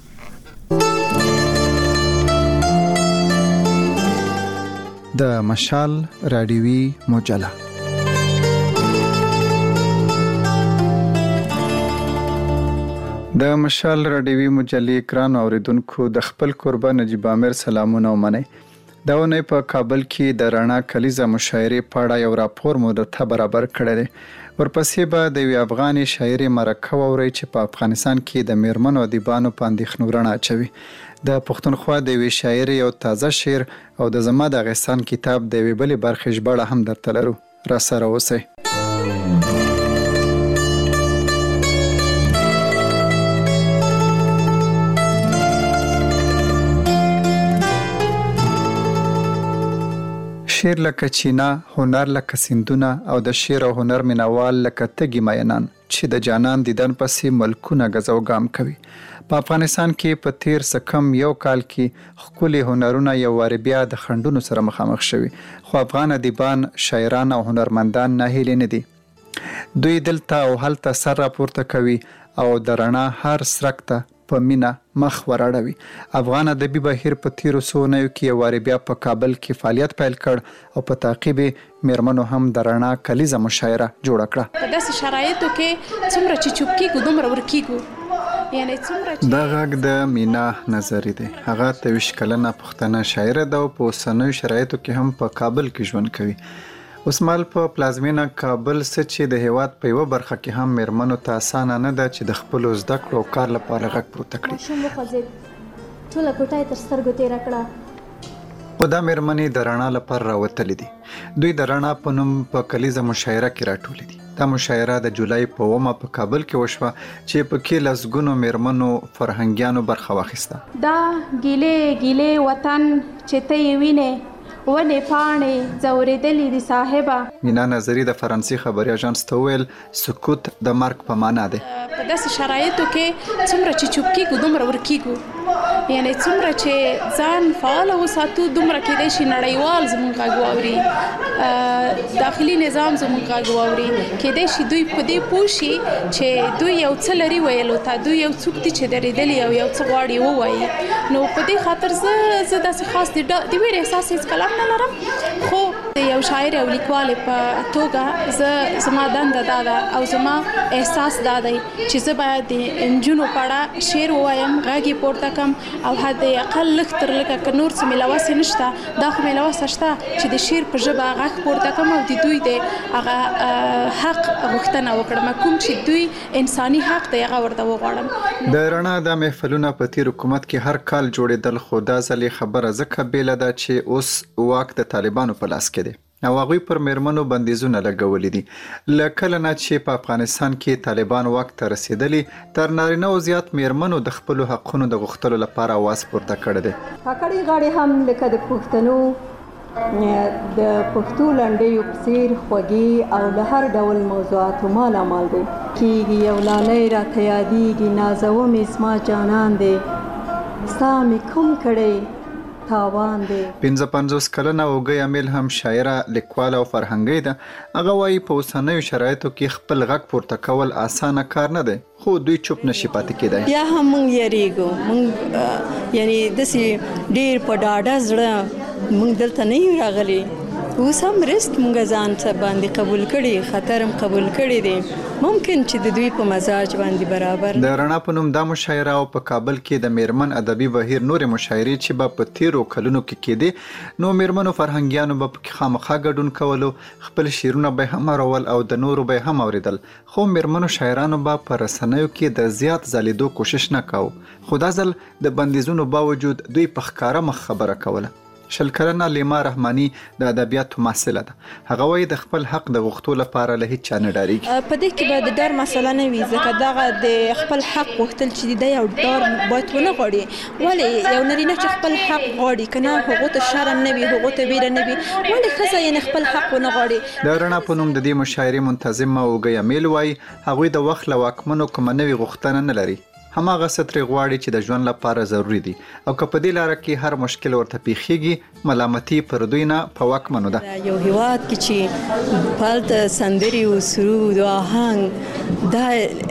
د مشال ریډیوي مجله د مشال ریډیوي مجلې ګران اوریدونکو د خپل قربا نجیب عامر سلامونه ومنئ دا ونې په کابل کې د رڼا کلیزه مشاعرې په اړه یو راپور مو درته برابر کړی دی ورپسې به د یوې افغاني شاعرې مرکه واورئ چې په افغانستان کې د میرمنو ادیبانو په اندېښنو رڼا اچوي د پښتونخوا د یوې شاعرې یو تازه شعر او د زما د افغانستان کتاب د یوې بلې برخې ژباړه هم درته لرو راسره اوسئ شعر لکه چینا هنر لکه سیندونه او د شعر او هنر مینوال لکه تږي مینان چې د جانان دیدن پسې ملکونه غزو ګام کوي په افغانستان کې په تیر سکم یو کال کې ښکلي هنرونه یو وار بیا د خنډونو سره مخامخ شوي خو افغان ادیبان شاعران او هنرمندان ناهیلي نه دي دوی دلته او هلته سر راپورته کوي او د رڼا هر څرک ته په مینا مخ وراړوي افغان ادبي بهیر په تیرو څو اونیو کې یو وار بیا په کابل کې فعالیت پیل کړ او په تعقیب میرمنو هم د رڼا کلیزه مشاعره جوړه کړه په داسې شرایطو کې څومره چې چوپ کېږو دومره ورکېږو یعنی څومره دا غږ د مینا نظری دی هغه ترویشت کلنه پښتنه شاعره ده او په اوسنیو شرایطو کې هم په کابل کې ژوند کوي اوس مال په پلازمینه کابل څخه چې د هیواد په یو برخه کې هم میرمنو ته اسانه نه ده چې د خپل زده کړو کار لپاره غږ پورته کړي شوم خوځید ټول کوټای تر سترګو تیر کړه خو دا میرمنې د رڼا لپاره راوتلې دي دوی د رڼا په نوم په کلیزه مشاعره کې راټولې دي دا مشاعره د جولای په اومه په کابل کې وشوه چې په کې لسګونو میرمنو فرهنګیانو برخه واخیسته دا ګیله ګیله وطن چې ته یې وینې ونه پاڼې زورېدلې دي صاحبه مینا نظری د فرانسې خبري اژانس ته ویل سکوت د مرګ په معنا ده په داسې شرایطو کې څومره چې چوپ کېږو دومره ورکېږو یعنی څومره چې ځان فعال وساتو دومره کېدای شي نړیوال زموږ غږ واوري داخلي نظام زموږ غږ واوري کېدای شي دوی په دې پوه شي چې دوی یو څه لري ویلو ته دوی یو څوک دي چې درېدلي او یو څه غواړي ووایي نو په دې خاطر زه زه داسې خاص د ویرې احساس هېڅ کله نه لرم خو یو شاعر او لیکوال په توګه زه زما دنده دا ده او زما احساس دا دی چې زه باید د نجونو په اړه شعر ووایم غږ یې پورته کړم او حد اقل لږ تر لږه که نور څه مې لوسې نشته دا خو مې لوسه شته چې د شعر په ژبه غږ پورته کړم او د دوی د هغه حق غوښتنه وکړم کوم چې دوی انساني حق دی هغه ورته وغواړم د رڼا د محفلونو په تیر حکومت کې هر کال جوړېدل خو دا ځلې خبره ځکه بیله ده چې اوس واک د طالبانو په لاس کې دی او هغوی پر میرمنو بندیزونه لګولي دي. لکه نه چې په افغانستان کې طالبان واک ته رسیدلی تر نارینه او زیات میرمنو د خپل حقونو د غوښتلو لپاره आवाज پورته کړی دی. کاکړي غاړي هم لکه د پښتنو د پښتو لنډیو په څیر خوږې او له هر ډول موضوعاتو مالا مال دی. کیږي یو لالی راته یادیږي نازومې زما جانان دی ستا مې کوم کړی تاوان دی. پنځه پنځوس کلنه اوږه امیل هم شاعره لیکواله او فرهنګي ده. هغه وایي په اوسنیو شرایطو کې خپل غږ پورته کول اسانه کار نه دی خو دوی چوپ نشي پاتې کېدای. بیا هم مونږ یریږو مونږ یعنی داسې ډېر په ډاډه زړه مونږ دلته نه یو راغلي. اوس هم رسک مونږ ځان ته باندې قبول کړي خطر هم قبول کړي دي. ممکن چې د دوی په مزاج باندې برابر. د رڼا په نوم دا مشاعره او په کابل کې د میرمن ادبي بهیر نورې مشاعرې چې به په تیرو کلونو کې کېدې نو میرمنو فرهنګیانو به پکې خامخا ګډون کولو خپل شعرونه به هم اورول او د نورو به هم اوریدل خو میرمنو شاعرانو به په رسنیو کې د زیات ځلیدو کوشش نه کاوه. خو دا ځل د بندیزونو باوجود دوی په ښکاره مخ خبره کوله. شل کلنه لیما رحماني د ادبیاتو محصله ده. هغه وایي د خپل حق د غوښتلو لپاره له هیڅ چا نه ډارېږي. په دې کې به د ډار مسله نه وي ځکه دغه د خپل حق غوښتل چې دی یو ډار باید ونه غواړي. ولې یو نارینه چې خپل حق غواړي که نه هغو ته شرم نه وي هغو ته ویره نه وي ولې ښځه یعنې خپل حق ونه غواړي. د رڼا په نوم د دې مشاعرې منتظمه اوږه امیل وایي هغوی د وخت له واکمنو کومه نوې غوښتنه نه لري. هماغه څه ترې غواړي چې د ژوند لپاره ضروري دي او که په دې لاره کې هر مشکل ورته پیښیږي ملامتي پر دوی نه په واکمنو ده. یو هیواد کې چې پالته سندري او سرود او آهنګ دا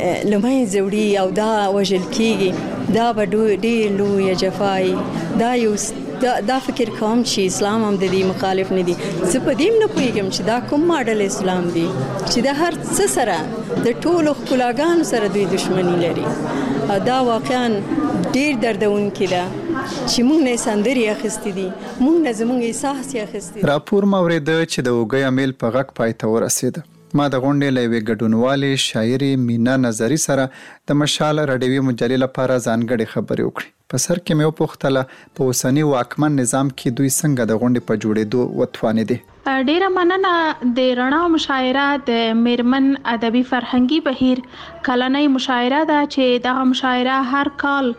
لمنځه وړي او دا وژل کیږي دا به ډېر لویه جفای. دا یو دا, دا فکر کوم چې اسلام هم د دې مخالف نه دي. زه په دې نه پوهیږم چې دا کوم ماډل اسلام دی چې د هر څه سره د ټولو ښکلاګانو سره دوی دښمني لري. دا واقعا ډیر دردونکې ده چې موږ نه سندري اخیستې دي موږ نه زموږ احساس یې اخیستې. راپور مو اورېده چې د اوږې امیل په غږ پای ته ورسېده. ما د غونډې له یوې ګډونوالې شاعرې مینا نظري سره د مشال راډیوي مجلې لپاره ځانګړې خبرې وکړې. په سر کې مې وپوښتله په اوسني واکمن نظام کې دوی څنګه د غونډې په جوړېدو وتوانېدې. ډیره مننه. د رڼا مشاعره د میرمن ادبي فرهنګي بهیر کلنۍ مشاعره ده چې دغه مشاعره هر کال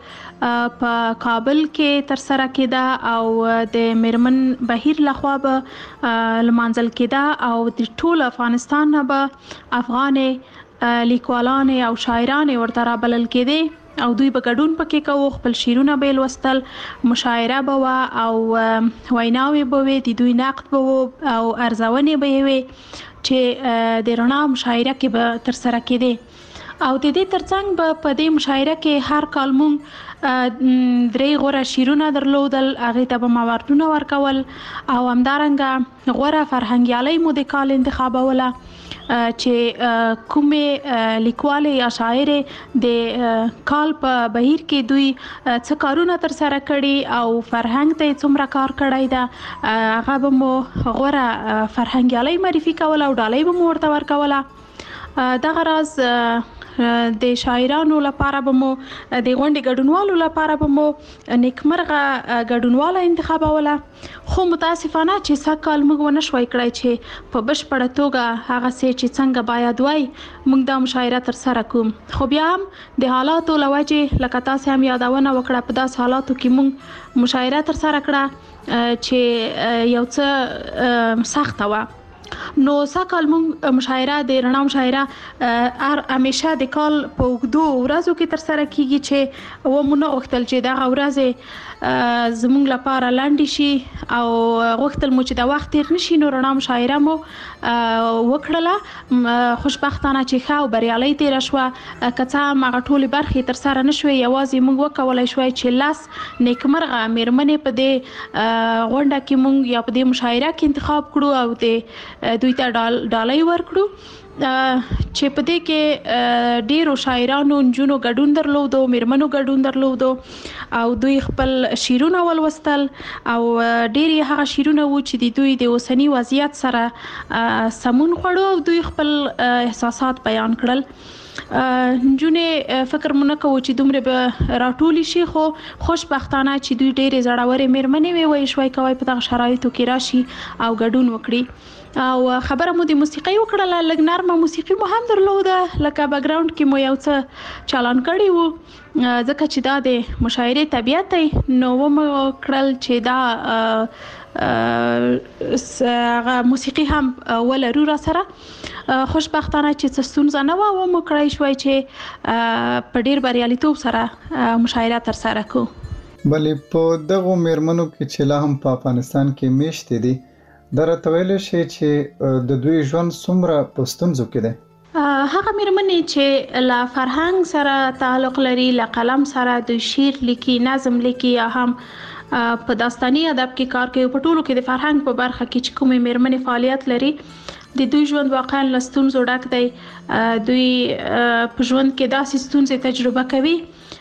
په کابل کې تر سره کېده او د میرمن بهیر لخوا به لمانځل کېده او د ټول افغانستان نه به افغانې لیکوالانې او شاعرانې ورته رابلل کېدې او دوی به ګډون پکې کوو خپل شعرونه به لوستل مشاعره به وه او ویناوې به وې د دوی نقد به و او ارزونې به یې وې چې د رڼا مشاعره کې به تر سره کېدې. او د دې ترڅنګ به په دې مشاعره کې هر کال مونږ درې غوره شعرونه درلودل هغې ته به مواردونه ورکول او همدارنګه غوره فرهنګیالۍ مو د کال انتخابوله چې کومې لیکوالې یا شاعرې د کال په بهیر کې دوی څه کارونه تر سره کړي او فرهنګ ته یې څومره کار کړی ده هغه به مو غوره فرهنګیالۍ معرفي کوله او ډالۍ به مو ورته ورکوله. دغه راز د شاعرانو لپاره به مو د غونډې ګډونوالو لپاره به مو نیکمرغه ګډونواله انتخابوله خو متاسفانه چې سږ کال موږ ونه شوی کړی چې په بشپړه توګه هغه څه چې څنګه باید وای موږ دا مشاعره تر سره کوم. خو بیا هم د حالاتو له وجې لکه تاسې هم یادونه وکړه په داسې حالاتو کې موږ مشاعره تر سره کړه چې یو څه سخته وه. نو سږکال موږ مشاعره د رڼا مشاعره هر همیشه د کال په اوږدو ورځو کې تر سره کیږي چې و مو نه غوښتل چې دغه ورځې زموږ لپاره لنډې شي او غوښتل مو چې د وخت تېر نشي نو رڼا مشاعره مو وکړله. خوشبختانه چې ښه او بریالۍ تېره شوه که څه هم هغه ټولې برخې تر سره نه شوې یوازې موږ وکولی شوی چې لس نیکمرغه میرمنې په دې غونډه کې موږ یا په دې مشاعره کې انتخاب کړو او د دوی ته ډالۍ ورکړو چې په دې کې ډیرو شاعرانو نجونو ګډون درلودو میرمنو ګډون درلودو او دوی خپل شعرونه ولوستل او ډیر هغه شعرونه وو چې د دوی د اوسنی وضعیت سره سمون خوړو او دوی خپل احساسات بیان کړل. نجونې فکر مو نه کوو چې دومره به راټولې شي خو خوشبختانه چې دوی ډېرې زړورې میرمنې وې وایي شوی کوی په دغه شرایطو کې راشي او ګډون وکړي. او خبره مو د موسیقي وکړه، لږ نرمه موسیقي مو هم درلوده، لکه بیکګراوند کې مو یو څه چالان کړی وو ځکه چې دا د مشاعرې طبیعت دی. نو ومو کړل چې دا هغه موسیقي هم ولرو را سره. خوشبختانه چې څه ستونزه نه وه، ومو کړی شوی چې په ډیر بریالیتوب سره مشاعره ترسره کړو. بلې په دغو میرمنو کې چې لا هم په افغانستان کې میشتې دي، دا راته ویلی شي چې د دوی ژوند څومره په ستونزو کې دی؟ هغه میرمنې چې له فرهنګ سره تعلق لري، له قلم سره د شعر لیکي، نظم لیکي، یا هم په داستاني ادب کې کار کوي، په ټولو کې د فرهنګ په برخه کې چې کومې میرمنې فعالیت لري، د دوی ژوند واقعا له ستونزو ډک دی. دوی په ژوند کې داسې ستونزې تجربه کوي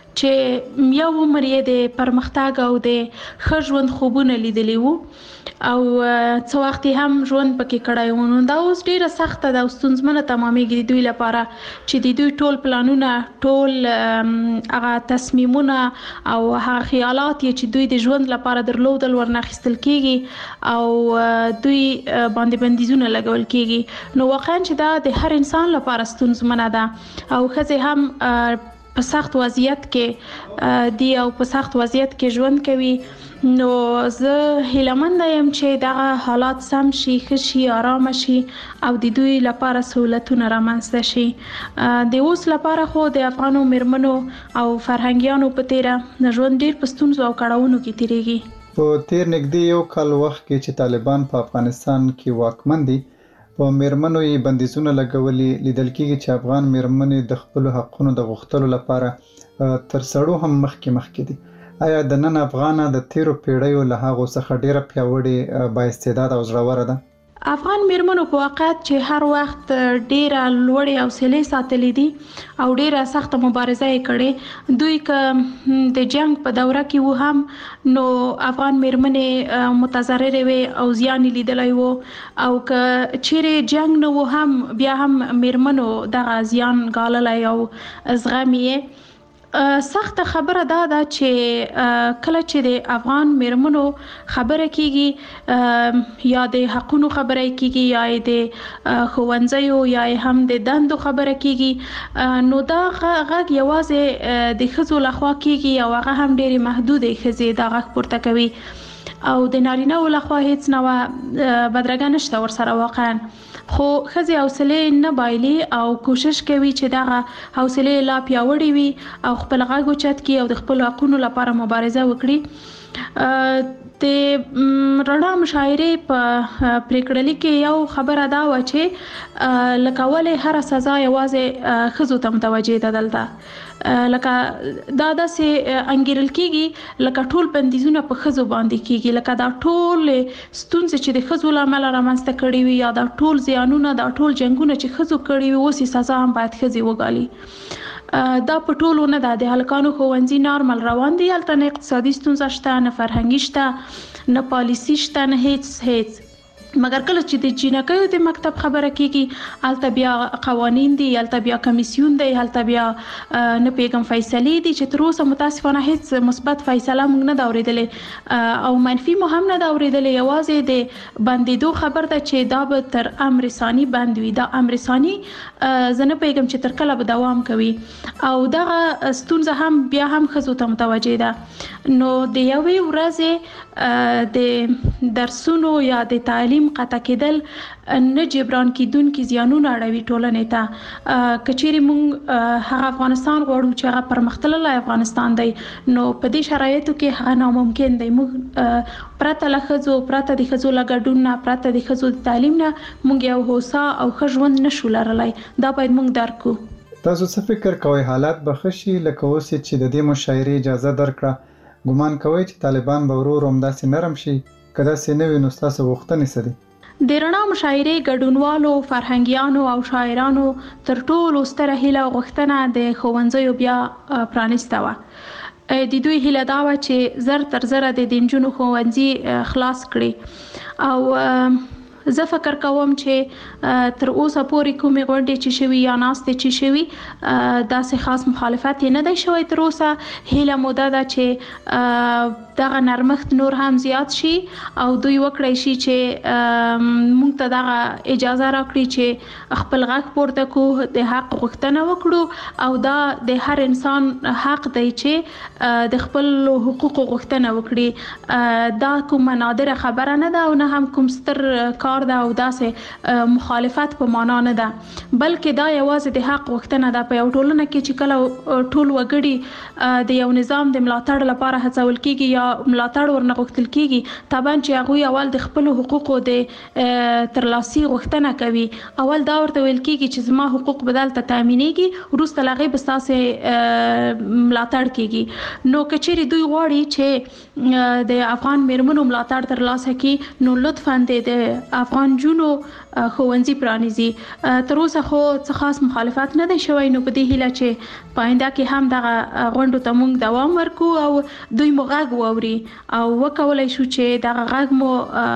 چې یو عمر یې د پرمختګ او د ښه ژوند خوبونه لیدلی وو او څه وخت هم ژوند پکې کړی و. نو دا اوس ډیره سخته ده او ستونزمنه تمامیږي د دوی لپاره چې د دوی ټول پلانونه، ټول هغه تصمیمونه او هغه خیالات چې دوی د ژوند لپاره درلودل ورنه اخیستل کیږي او دوی باندې بندیزونه لګول کیږي. نو واقعا چې دا د هر انسان لپاره ستونزمنه ده او ښځې هم په سخت وضعیت کې دی او په سخت وضعیت کې ژوند کوي. نو زه هیله‌منده یم چې دغه حالات سم شي، ښه شي، آرامه شي او د دوی لپاره سهولتونه رامنځته شي. د اوس لپاره خو د افغانو میرمنو او فرهنګیانو په تیره ژوند ډیر په ستونزو او کړاوونو کې تیریږي. په تیر نږدې یو کال وخت کې چې طالبان په افغانستان کې واکمن دي، په میرمنو یې بندیزونه لګولي. لیدل کېږي چې افغان میرمنې د خپلو حقونو د غوښتلو لپاره تر سړو هم مخکې مخکې دي. آیا د نن افغانه د تیرو پیړیو له هغو څخه ډیره پیاوړې، بااستعداده او زړوره ده؟ افغان میرمنو په واقعیت چې هر وخت ډیره لوړې حوصلې ساتلې دي او ډیره سخته مبارزه یې کړې. دوی که د جنگ په دوره کې وو هم نو افغان میرمنې متضررې وې او زیان یې لیدلی وو، او که چیرې جنگ نه وو هم بیا هم میرمنو دغه زیان ګاللی او زغم یې. سخته خبره دا ده چې کله چې د افغان میرمنو خبره کیږي، یا د حقونو خبره کیږي، یا د ښوونځیو یا هم د دندو خبره کیږي، نو دا غږ یوازې د ښځو لخوا کیږي او هغه هم ډېرې محدودې ښځې دا غږ پورته کوي او د نارینه‌و لخوا هیڅ نوع بدرګه نشته ورسره واقعا. خو ښځې حوصلې نه بایلي او کوشش کوي چې دغه حوصلې لا پیاوړې وي او خپل غږ اوچت کړي او د خپلو حقونو لپاره مبارزه وکړي. د رڼا مشاعرې په پریکړه کې یو خبره دا وه چې لکه ولې هره سزا یوازې ښځو ته متوجه ده دلته، لکه دا داسې انګیرل کیږي لکه ټول بندیزونه په ښځو باندې کیږي، لکه دا ټول ستونزې چې د ښځو له امله رامنځته کړي وي، یا دا ټول زیانونه، دا ټول جنګونه چې ښځو کړي وي، اوس یې سزا هم باید ښځې وګالي. دا په ټولو نه ده. د هلکانو ښوونځي نارمل روان دي، هلته نه اقتصادي ستونزه شته، نه فرهنګي شته، نه پالیسي شته، نه هیڅ هیڅ. مګر کله چې د جینکیو د مکتب خبره کیږي، هلته بیا قوانین دي، هلته بیا کمیسیون دی، هلته بیا نه پیغام فیصلې دي چې تر اوسه متاسفانه هیڅ مثبت فیصله موږ نه ده اورېدلې او منفي مو هم نه ده اورېدلې. یوازې د بندېدو خبر ده چې دا به تر امر ثاني بند وي. دا امر ثاني زه نه پوهېږم چې تر کله به دوام کوي او دغه ستونزه هم بیا هم ښځو ته متوجه ده. نو د یوې ورځې د درسونو یا د تعلیم قطع کېدل نه جبران کیدونکي زیانونه اړوي ټولنې ته. که چیرې موږ هغه افغانستان غواړو چې هغه پرمختللی افغانستان دی، نو په دې شرایطو کې هغه ناممکن دی. موږ پرته له ښځو، پرته د ښځو له ګډون نه، پرته د ښځو د تعلیم نه موږ یو هوسا او ښه ژوند نشو لرلی. دا باید موږ درک کړو. تاسو څه فکر کوئ حالات به ښه شي لکه اوس چې د دې مشاعرې اجازه درکړه؟ ګمان کوئ چې طالبان به ورو ورو همداسې نرم شي؟ که داسې نه وي نو ستاسو غوښتنې څه دي؟ د رڼا مشاعرې ګډونوالو، فرهنګیانو او شاعرانو تر ټولو ستره هیله او غوښتنه د ښوونځیو بیا پرانیسته وه. د دوی هیله دا وه چې زر تر زره د نجونو ښوونځي خلاص کړي او زه فکر کوم چې تر اوسه پورې کومې غونډې چې شوي یا ناستې چې شوي داسې خاص مخالفت نه دی شوی تر اوسه. هیله مو ده چې دغه نرمښت نور هم زیات شي او دوی وکړی شي چې موږ ته دغه اجازه راکړي چې خپل غږ پورته کړو، د حق غوښتنه وکړو او دا د هر انسان حق دی چې د خپل حقوقو غوښتنه وکړي. دا کومه نادره خبره نه ده او نه هم کوم ستر کار ده او داسې مخالفت په معنا نه ده، بلکې دا یوازې د حق غوښتنه ده. په یو ټولنه کې چې کله ټول وګړي د یو نظام د ملاتړ لپاره هڅول کیږي یا ملاتړ ورنه غوښتل کیږي، طبعا چې هغوی اول د خپل حقوقو د ترلاسي غوښتنه کوي. اول دا ورته ویل کیږي چې زما حقوق بدل ته تامینېږي، وروسته له هغې به ستاسې ملاتړ کیږي. نو که چیرې دوی غواړي چې د افغان میرمنو ملاتړ ترلاسه کړي نو لطفا د افغان جونو ښوونځي پرانیزي. تر اوسه خو څه خاص مخالفت نه دی شوی، نو په دې هیله چې په آینده کې هم دغه غونډو ته موږ دوام ورکړو او دوی مو غږ واوري او وکولای شو چې دغه غږ مو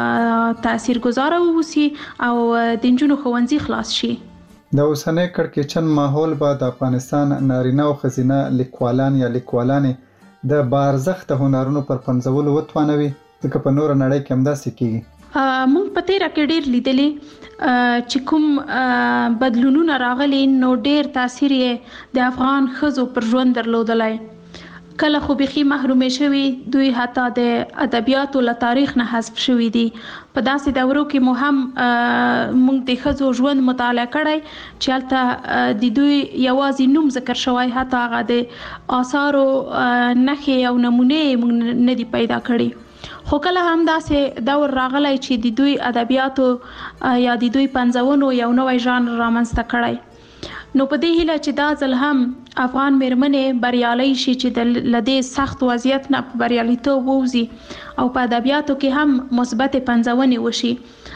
تاثیرګذاره واوسي او د نجونو ښوونځي خلاص شي. د اوسنۍ کړکېچن ماحول به د افغانستان نارینه او ښځینه لیکوالان یا لیکوالانې د بارزښته هنرونو پر پنځولو وتوانوي، ځکه په نوره نړۍ کې همداسې کیږي. موږ په تیره کې ډېر لیدلي چې کوم بدلونونه راغلي نو ډېر تاثیر یې د افغان ښځو پر ژوند درلودلی. کله خو بیخي محرومې شوي، دوی حتی د ادبیاتو له تاریخ نه حذف شوي دي. په داسې دورو کې مو هم موږ د ښځو ژوند مطالعه کړی چې هلته د دوی یوازې نوم ذکر شوی، حتی هغه د آثارو نښې او نمونې موږ نه دي پیدا کړي. خو کله هم داسې دور راغلی چې د دوی ادبیاتو یا د دوی پنځونو یو نوی ژانر رامنځته کړی. نو په دې هیله چې دا ځل هم افغان میرمنې بریالۍ شي چې د له دې سخت وضعیت نه په بریالیتوب ووځي او په ادبیاتو کې هم مثبتې پنځونې وشي.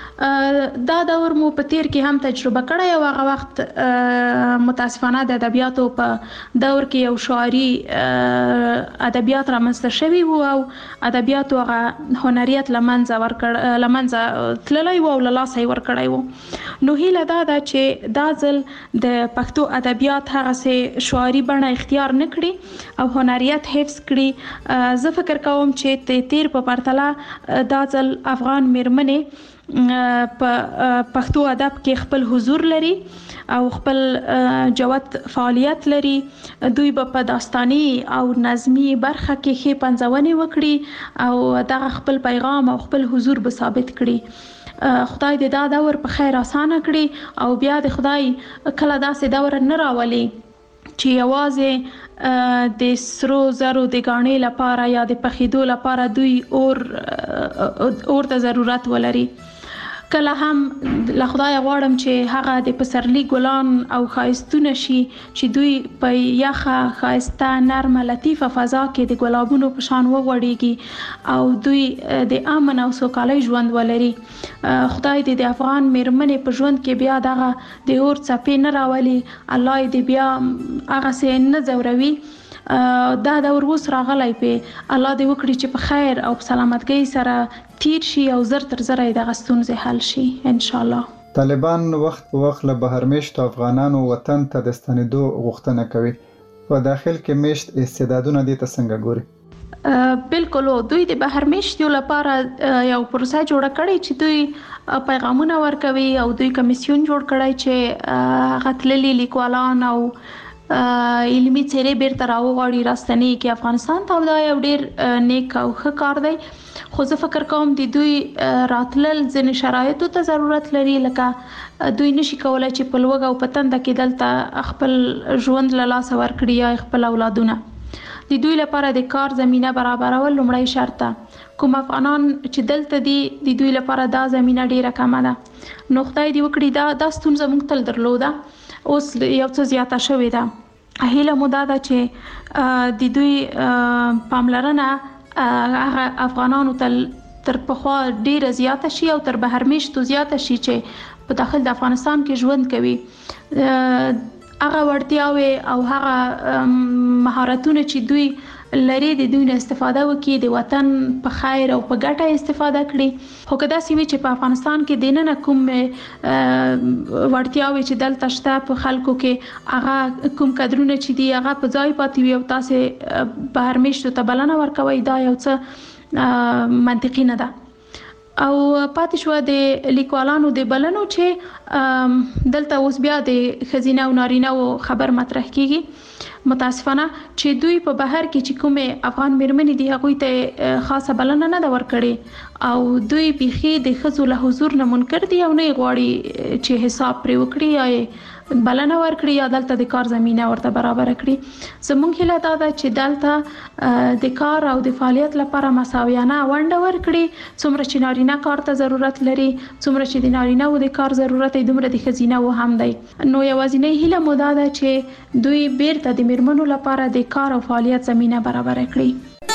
دا دور مو په تیر کې هم تجربه کړی او هغه وخت متاسفانه د ادبیاتو په دور کې یو شعري ادبیات رامنځته شوي وو او ادبیاتو هغه هنریت له منځه ورکړ له منځه تللی وو او له لاسه یې ورکړی وو. نو هیله دا ده چې دا ځل د پښتو ادبیات هغسې شعري بڼه اختیار نه کړي او هنریت حفظ کړي. زه فکر کوم چې د تیر په پرتله دا ځل افغان میرمنې په پښتو ادب کې خپل حضور لري او خپل جوت فعالیت لري. دوی به په داستاني او نظمی برخه کې ښې پنځونې وکړي او دغه خپل پیغام او خپل حضور به ثابت کړي. خدای دې دا دور په خیر اسانه کړي او بیا د خدای کله داسې دور نه راولي چې یوازې د سرو زرو د ګاڼې لپاره یا د پخېدو لپاره دوی اور اور ته ضرورت ولري. کله هم له خدای غواړم چې هغه د پسرلي ګلان او ښایستونه شي چې دوی په یخه ښایسته نرمه لطیفه فضا کې د ګلابونو په شان وغوړېږي او دوی د امن او سوکالۍ ژوند ولري. خدای دې د افغان میرمنې په ژوند کې بیا دغه د اور څپې نه راولي، الله یې دې بیا هغسې نه ځوروي. دا دور اوس راغلی پې، الله دې وکړي چې په خیر او په سلامتګۍ سره تیر شي او زر تر زره یې دغه ستونزې حل شي انشاءالله. طالبان وخت په وخت له بهرمېشتو افغانانو وطن ته د ستنېدو غوښتنه کوي. په داخل کې میشت استعدادونه دې ته څنګه ګوري؟ بالکل، دوی د بهرمېشتو لپاره یو پروسه جوړه کړې چې دوی پیغامونه ورکوي او دوی کمیسیون جوړ کړی چې هغه تللي لیکوالان او علمي څېرې بیرته راوغواړي راستنې کې افغانستان ته، او دا یو ډېر نیک او ښه کار دی. خو زه فکر کوم د دوی راتلل ځینې شرایطو ته ضرورت لري، لکه دوی نشي کولی چې په لوږه او په تنده کې دلته خپل ژوند له لاسه ورکړي یا خپل اولادونه. د دوی لپاره د کار زمینه برابرول لومړی شرط ده. کوم افغانان چې دلته دي د دوی لپاره دا زمینه ډیره کمه ده. نو خدای دې وکړي دا دا ستونزه موږ تل درلوده، اوس یو څه زیاته شوې ده. هیله مو دا ده چې د دوی پاملرنه هغه افغانانو ته تر پخوا ډیره زیاته شي او تر بهرمېشتو زیاته شي چې په داخل د افغانستان کې ژوند کوي. هغه وړتیاوې او هغه مهارتونه چې دوی لري د دوی نه استفاده وکړي، د وطن په خیر او په ګټه استفاده کړي. خو که داسې وي چې په افغانستان کې د نن کوم وړتیاوې چې دلته شته په خلکو کې هغه کوم کډرونه چې دی هغه په ځای پاتې وي او تاسو بهر میشتو ته بلنه ورکوي، دا یو څه منطقي نه ده. او پاتې شو د لیکوالانو د بلنو چې دلته اوس بیا د خزینه او نارینه او خبر مطرح کیږي. متاسفانه چې دوی په بهر کې چې کومه افغان میرمنې دی هغه ته خاصه بلنه نه دا ورکړي او دوی بيخي د خزو له حضور نه منکر دي او نه غواړي چې حساب پرې وکړي یا بلنه ورکړي یا دلته د کار زمينه ورته برابر کړي. زمونږ هیله دا ده چې دلته د کار او د فعالیت لپاره مساویانه ونډه ورکړي. څومره چې نارینه کار ته ضرورت لري، څومره چې د نارینه و د کار ضرورت یې دومره د خزینه و هم دی. نو یوازینۍ هیله مو دا ده چې دوی بیرته د میرمنو لپاره د کار او فعالیت زمينه برابر کړي.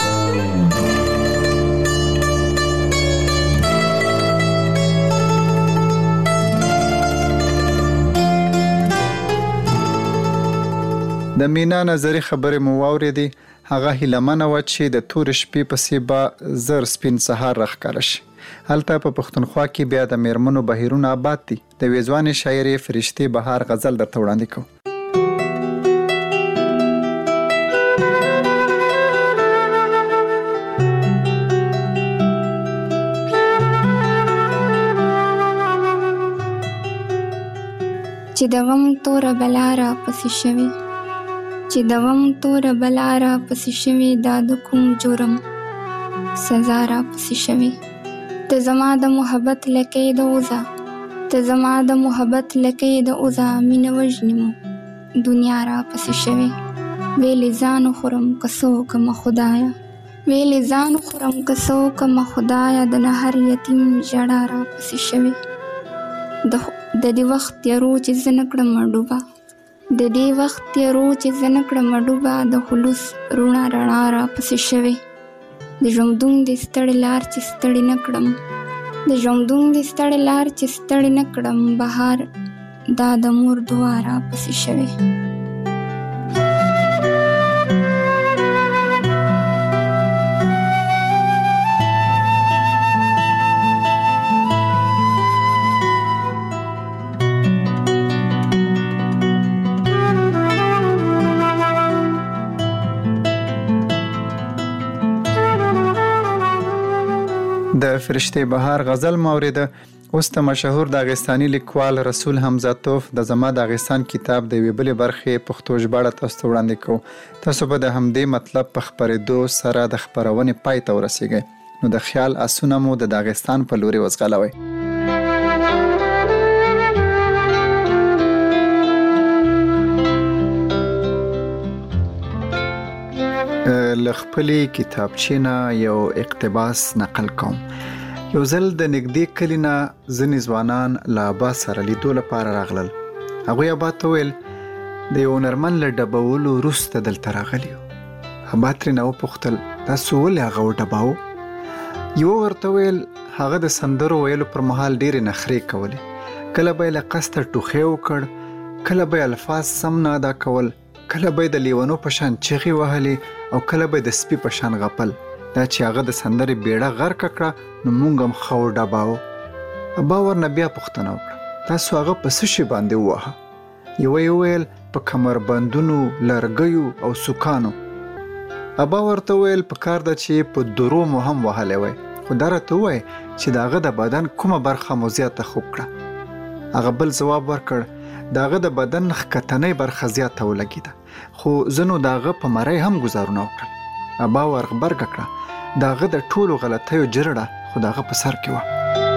د مینا نظری خبره مو واوریدي. هغه هیلمنه و چې د تور شپې په سیبا زر سپین سهار راخکاره شي. هلته په پښتونخوا کې بیا د میرمنو بهیرونه آباد دي. د ویزوانې شاعرې فرشتي بهار غزل درته وړاندې کوم. چې دوم تور بلاره پسې شوي، چې دوم تور بلاره پسې شوي، دا د کوم جرم سزا را پسې شوي. ته زما د محبت لکې د اوزا، ته زما د محبت لکې د اوزا، مینه وژنې مو دنیا را پسې شوي. ویلې ځان خورم کسو کما خدایا، ویلې ځان خورم کسو کما خدایا، د نهر یتیم ژړا را پسې شوي. د د دې وخت تیرو چې زه نه کړم ډوبه، د دې وخت تیرو چې زه نه کړم ډوبه، د خلوص روڼا رڼا را پسې شوي. د ژوندون د ستړې لار چې ستړې نه کړم، د ژوندون د ستړې لار چې ستړې نه کړم، بهار دا د مور دعا را پسې شوي. د فرشتي بهار غزل موریده. اوس ته مشهور داغستاني لیکوال رسول حمزاتوف د زما داغستان کتاب د ویبلې برخې پښتو ژباړه تاسو ته وړاندې کوم. تاسو به د همدې مطلب په خبرېدو سره د خبرونې پای ته ورسیږئ. نو د خیال اسونه مو د داغستان په لوري وځغلوئ. لخپلی کتابچې نه یو اقتباس نقل کوم. یو ځل د نږدې کلي نه ځینې ځوانان له آباد سره لیدو لپاره راغلل. هغوی آباد ته ویل د یو هنرمند له ډبولو وروسته دلته راغلي یو. آباد ترېنه وپوښتل تاسو ولې هغه وډباوه؟ یوه ورته ویل هغه د سندرو ویلو پر مهال ډېرې نخرې کولې. کله به یې له قصده ټوخی وکړ، کله به یې الفاظ سم نه ادا کول، کله به د لیونو په شان چغې وهلې او کله به د سپي په شان غپل. دا چې هغه د سندرې بیړه غرقه کړه نو موږ هم ښه وډباوه. ابا ورنه بیا پوښتنه وکړه تاسو هغه په څه شي باندې ووهه؟ یوه یې وویل په کمربندونو، لرګیو او سوکانو. ابا ورته وویل په کار ده چې په درو مو هم وهلی وای، خو دا راته ووایه چې د هغه د بدن کومه برخه مو زیاته خوږ کړه. هغه بل ځواب ورکړ د هغه د بدن ښکتنۍ برخه زیاته ولګېده، خو ځینو د هغه په مرۍ هم ګزارونه وکړل. ابا ورغبرګه کړه د هغه د ټولو غلطیو جرړه خو د هغه په سر کې وه.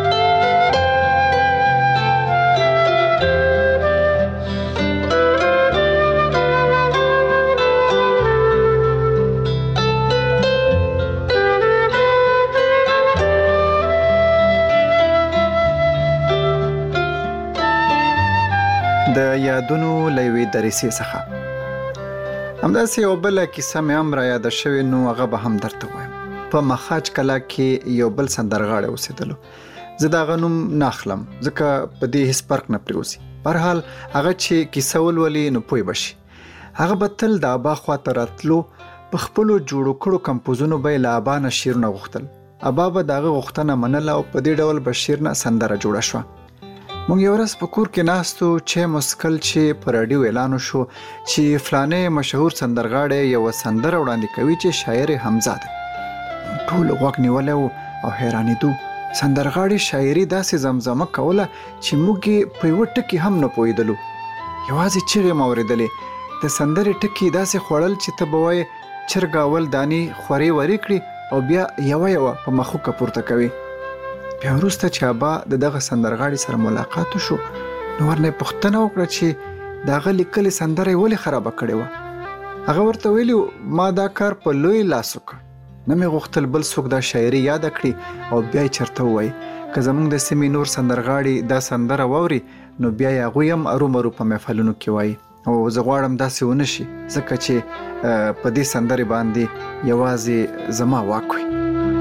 د یادونو له یوې درسې څخه همداسې یو بله کیسه مې هم را یاده شوې، نو هغه به هم درته وایم. په مخاج کلا کې یو بل سندرغاړی اوسېدلو. زه د هغه نوم نه اخلم ځکه په دې هېڅ فرق نه پرېوځي. برحال هغه چې کیسه ولولي نو پوه بشي. هغه به تل د ابا خواته راتلو، په خپلو جوړو کړو کمپوزونو به یې له ابا نه شعرونه غوښتل. ابا به د هغه غوښتنه منله او په دې ډول به شعر نه سندره جوړه شوه. موږ یو ورځ په کور کې ناستو، چې مسکل چې په راډیو اعلان شو چې فلانې مشهور سندرغاړی یوه سندره وړاندې کوي چې شاعر یې حمزه دی. ټول غوږ نیولی و او حیرانېدو. سندرغاړي شاعري داسې زمزمه کوله چې موږ یې په یوه ټکي هم نه پوهېدلو. یوازې چغې مو اورېدلې. د سندرې ټکي داسې خوړل چې ته به وایې چرګ اول دانې خورې ورې کړي او بیا یوه یوه په مخوکه پورته کوي. بیا وروسته چې ابا د دغه سندرغاړي سره ملاقات وشو، نو ورنه یې پوښتنه وکړه چې د هغه لیکلې سندره یې ولې خرابه کړې وه. هغه ورته ویلي ما دا کار په لوی لاس وکړ، نه مې غوښتل بل څوک دا شاعري یاده کړي او بیا یې چېرته ووایي. که زموږ د سیمې نور سندرغاړي دا سندره واوري نو بیا یې هغوی هم ارومرو په محفلونو کې وایي. او زه غواړم داسې ونه شي، ځکه چې په دې سندرې باندې یوازې زما واک وي.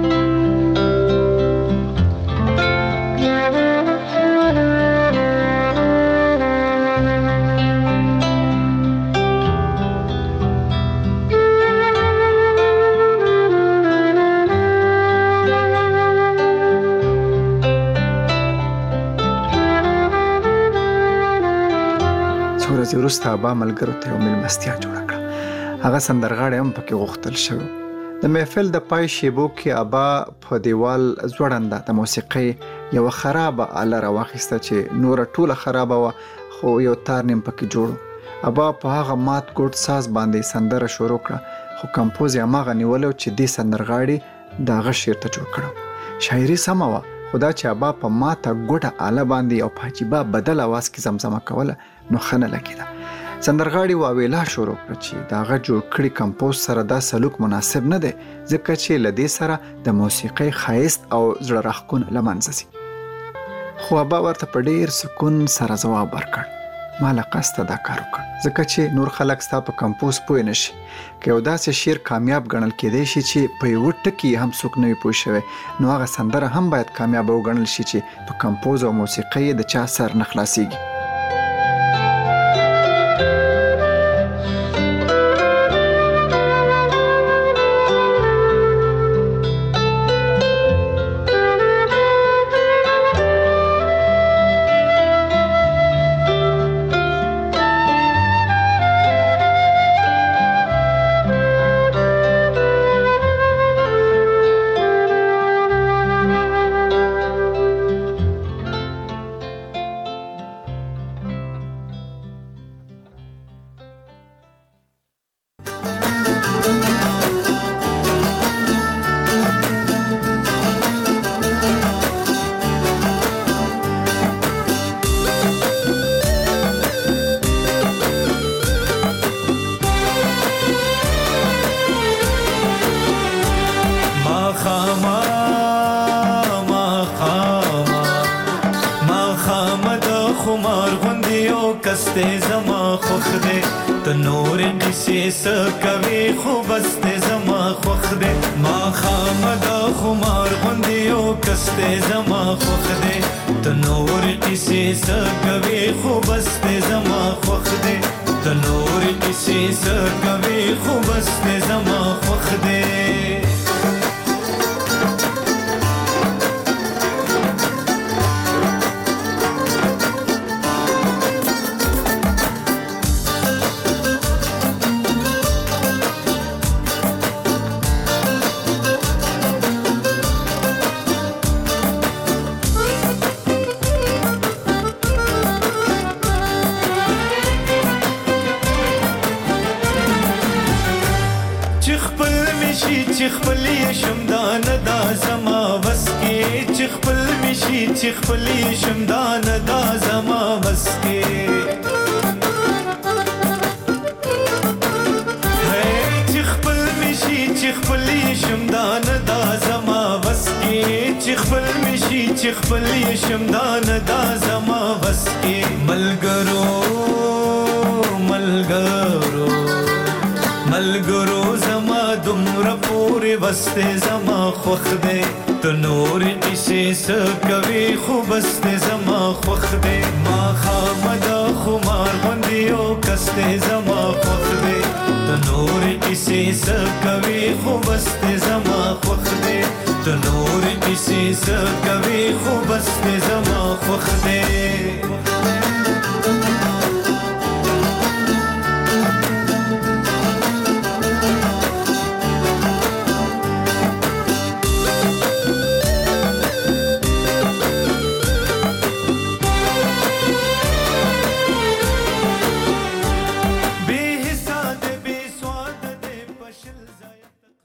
ورځې وروسته ابا ملګرو ته یو مېلمستیا جوړه کړه. هغه سندرغاړی هم پکې غوښتل شوی. د محفل د پای شیبو کې ابا په دیوال ځوړنده د موسیقۍ یوه خرابه آله راواخیسته چې نوره ټوله خرابه وه، خو یو تار نیم پکې جوړ. ابا په هغه مات ګوډ ساز باندې سندره شروع کړه، خو کمپوز یې هماغه نیولی و چې دې سندرغاړي د هغه شعر ته جوړ کړه. شاعري سمه وه، خو دا چې ابا په ماته ګوډه آله باندې او په عجیبه بدل اواز کې زمزمه کوله نو ښه نه لګېده. سندرغاړي واویلا شروع کړه چې د هغه جوړ کړي کمپوز سره دا سلوک مناسب نه دی، ځکه چې له دې سره د موسیقۍ ښایست او زړه راښکون له منځه ځي. خو ابا ورته په ډېر سکون سره ځواب ورکړ، ما له قصده دا کار وکړ ځکه چې نور خلک ستا په کمپوز پوه نه شي. که یو داسې شعر کامیاب ګڼل کېدی شي چې په یوه ټکي هم څوک نه وي پوه شوی، نو هغه سندره هم باید کامیابه وګڼل شي چې په کمپوز او موسیقۍ د چا سر نه خلاصیږي. ملګرو زما دوم زمرا پوری بسته زما خوخ دے تو نور کسی سکوی خوبست زما خوخ دے ما خامدا خمار بندیو کستے زما خوخ دے تو نور کسی سکوی خوبست زما خوخ دے تو نور کسی سکوی خوبست زما خوخ دے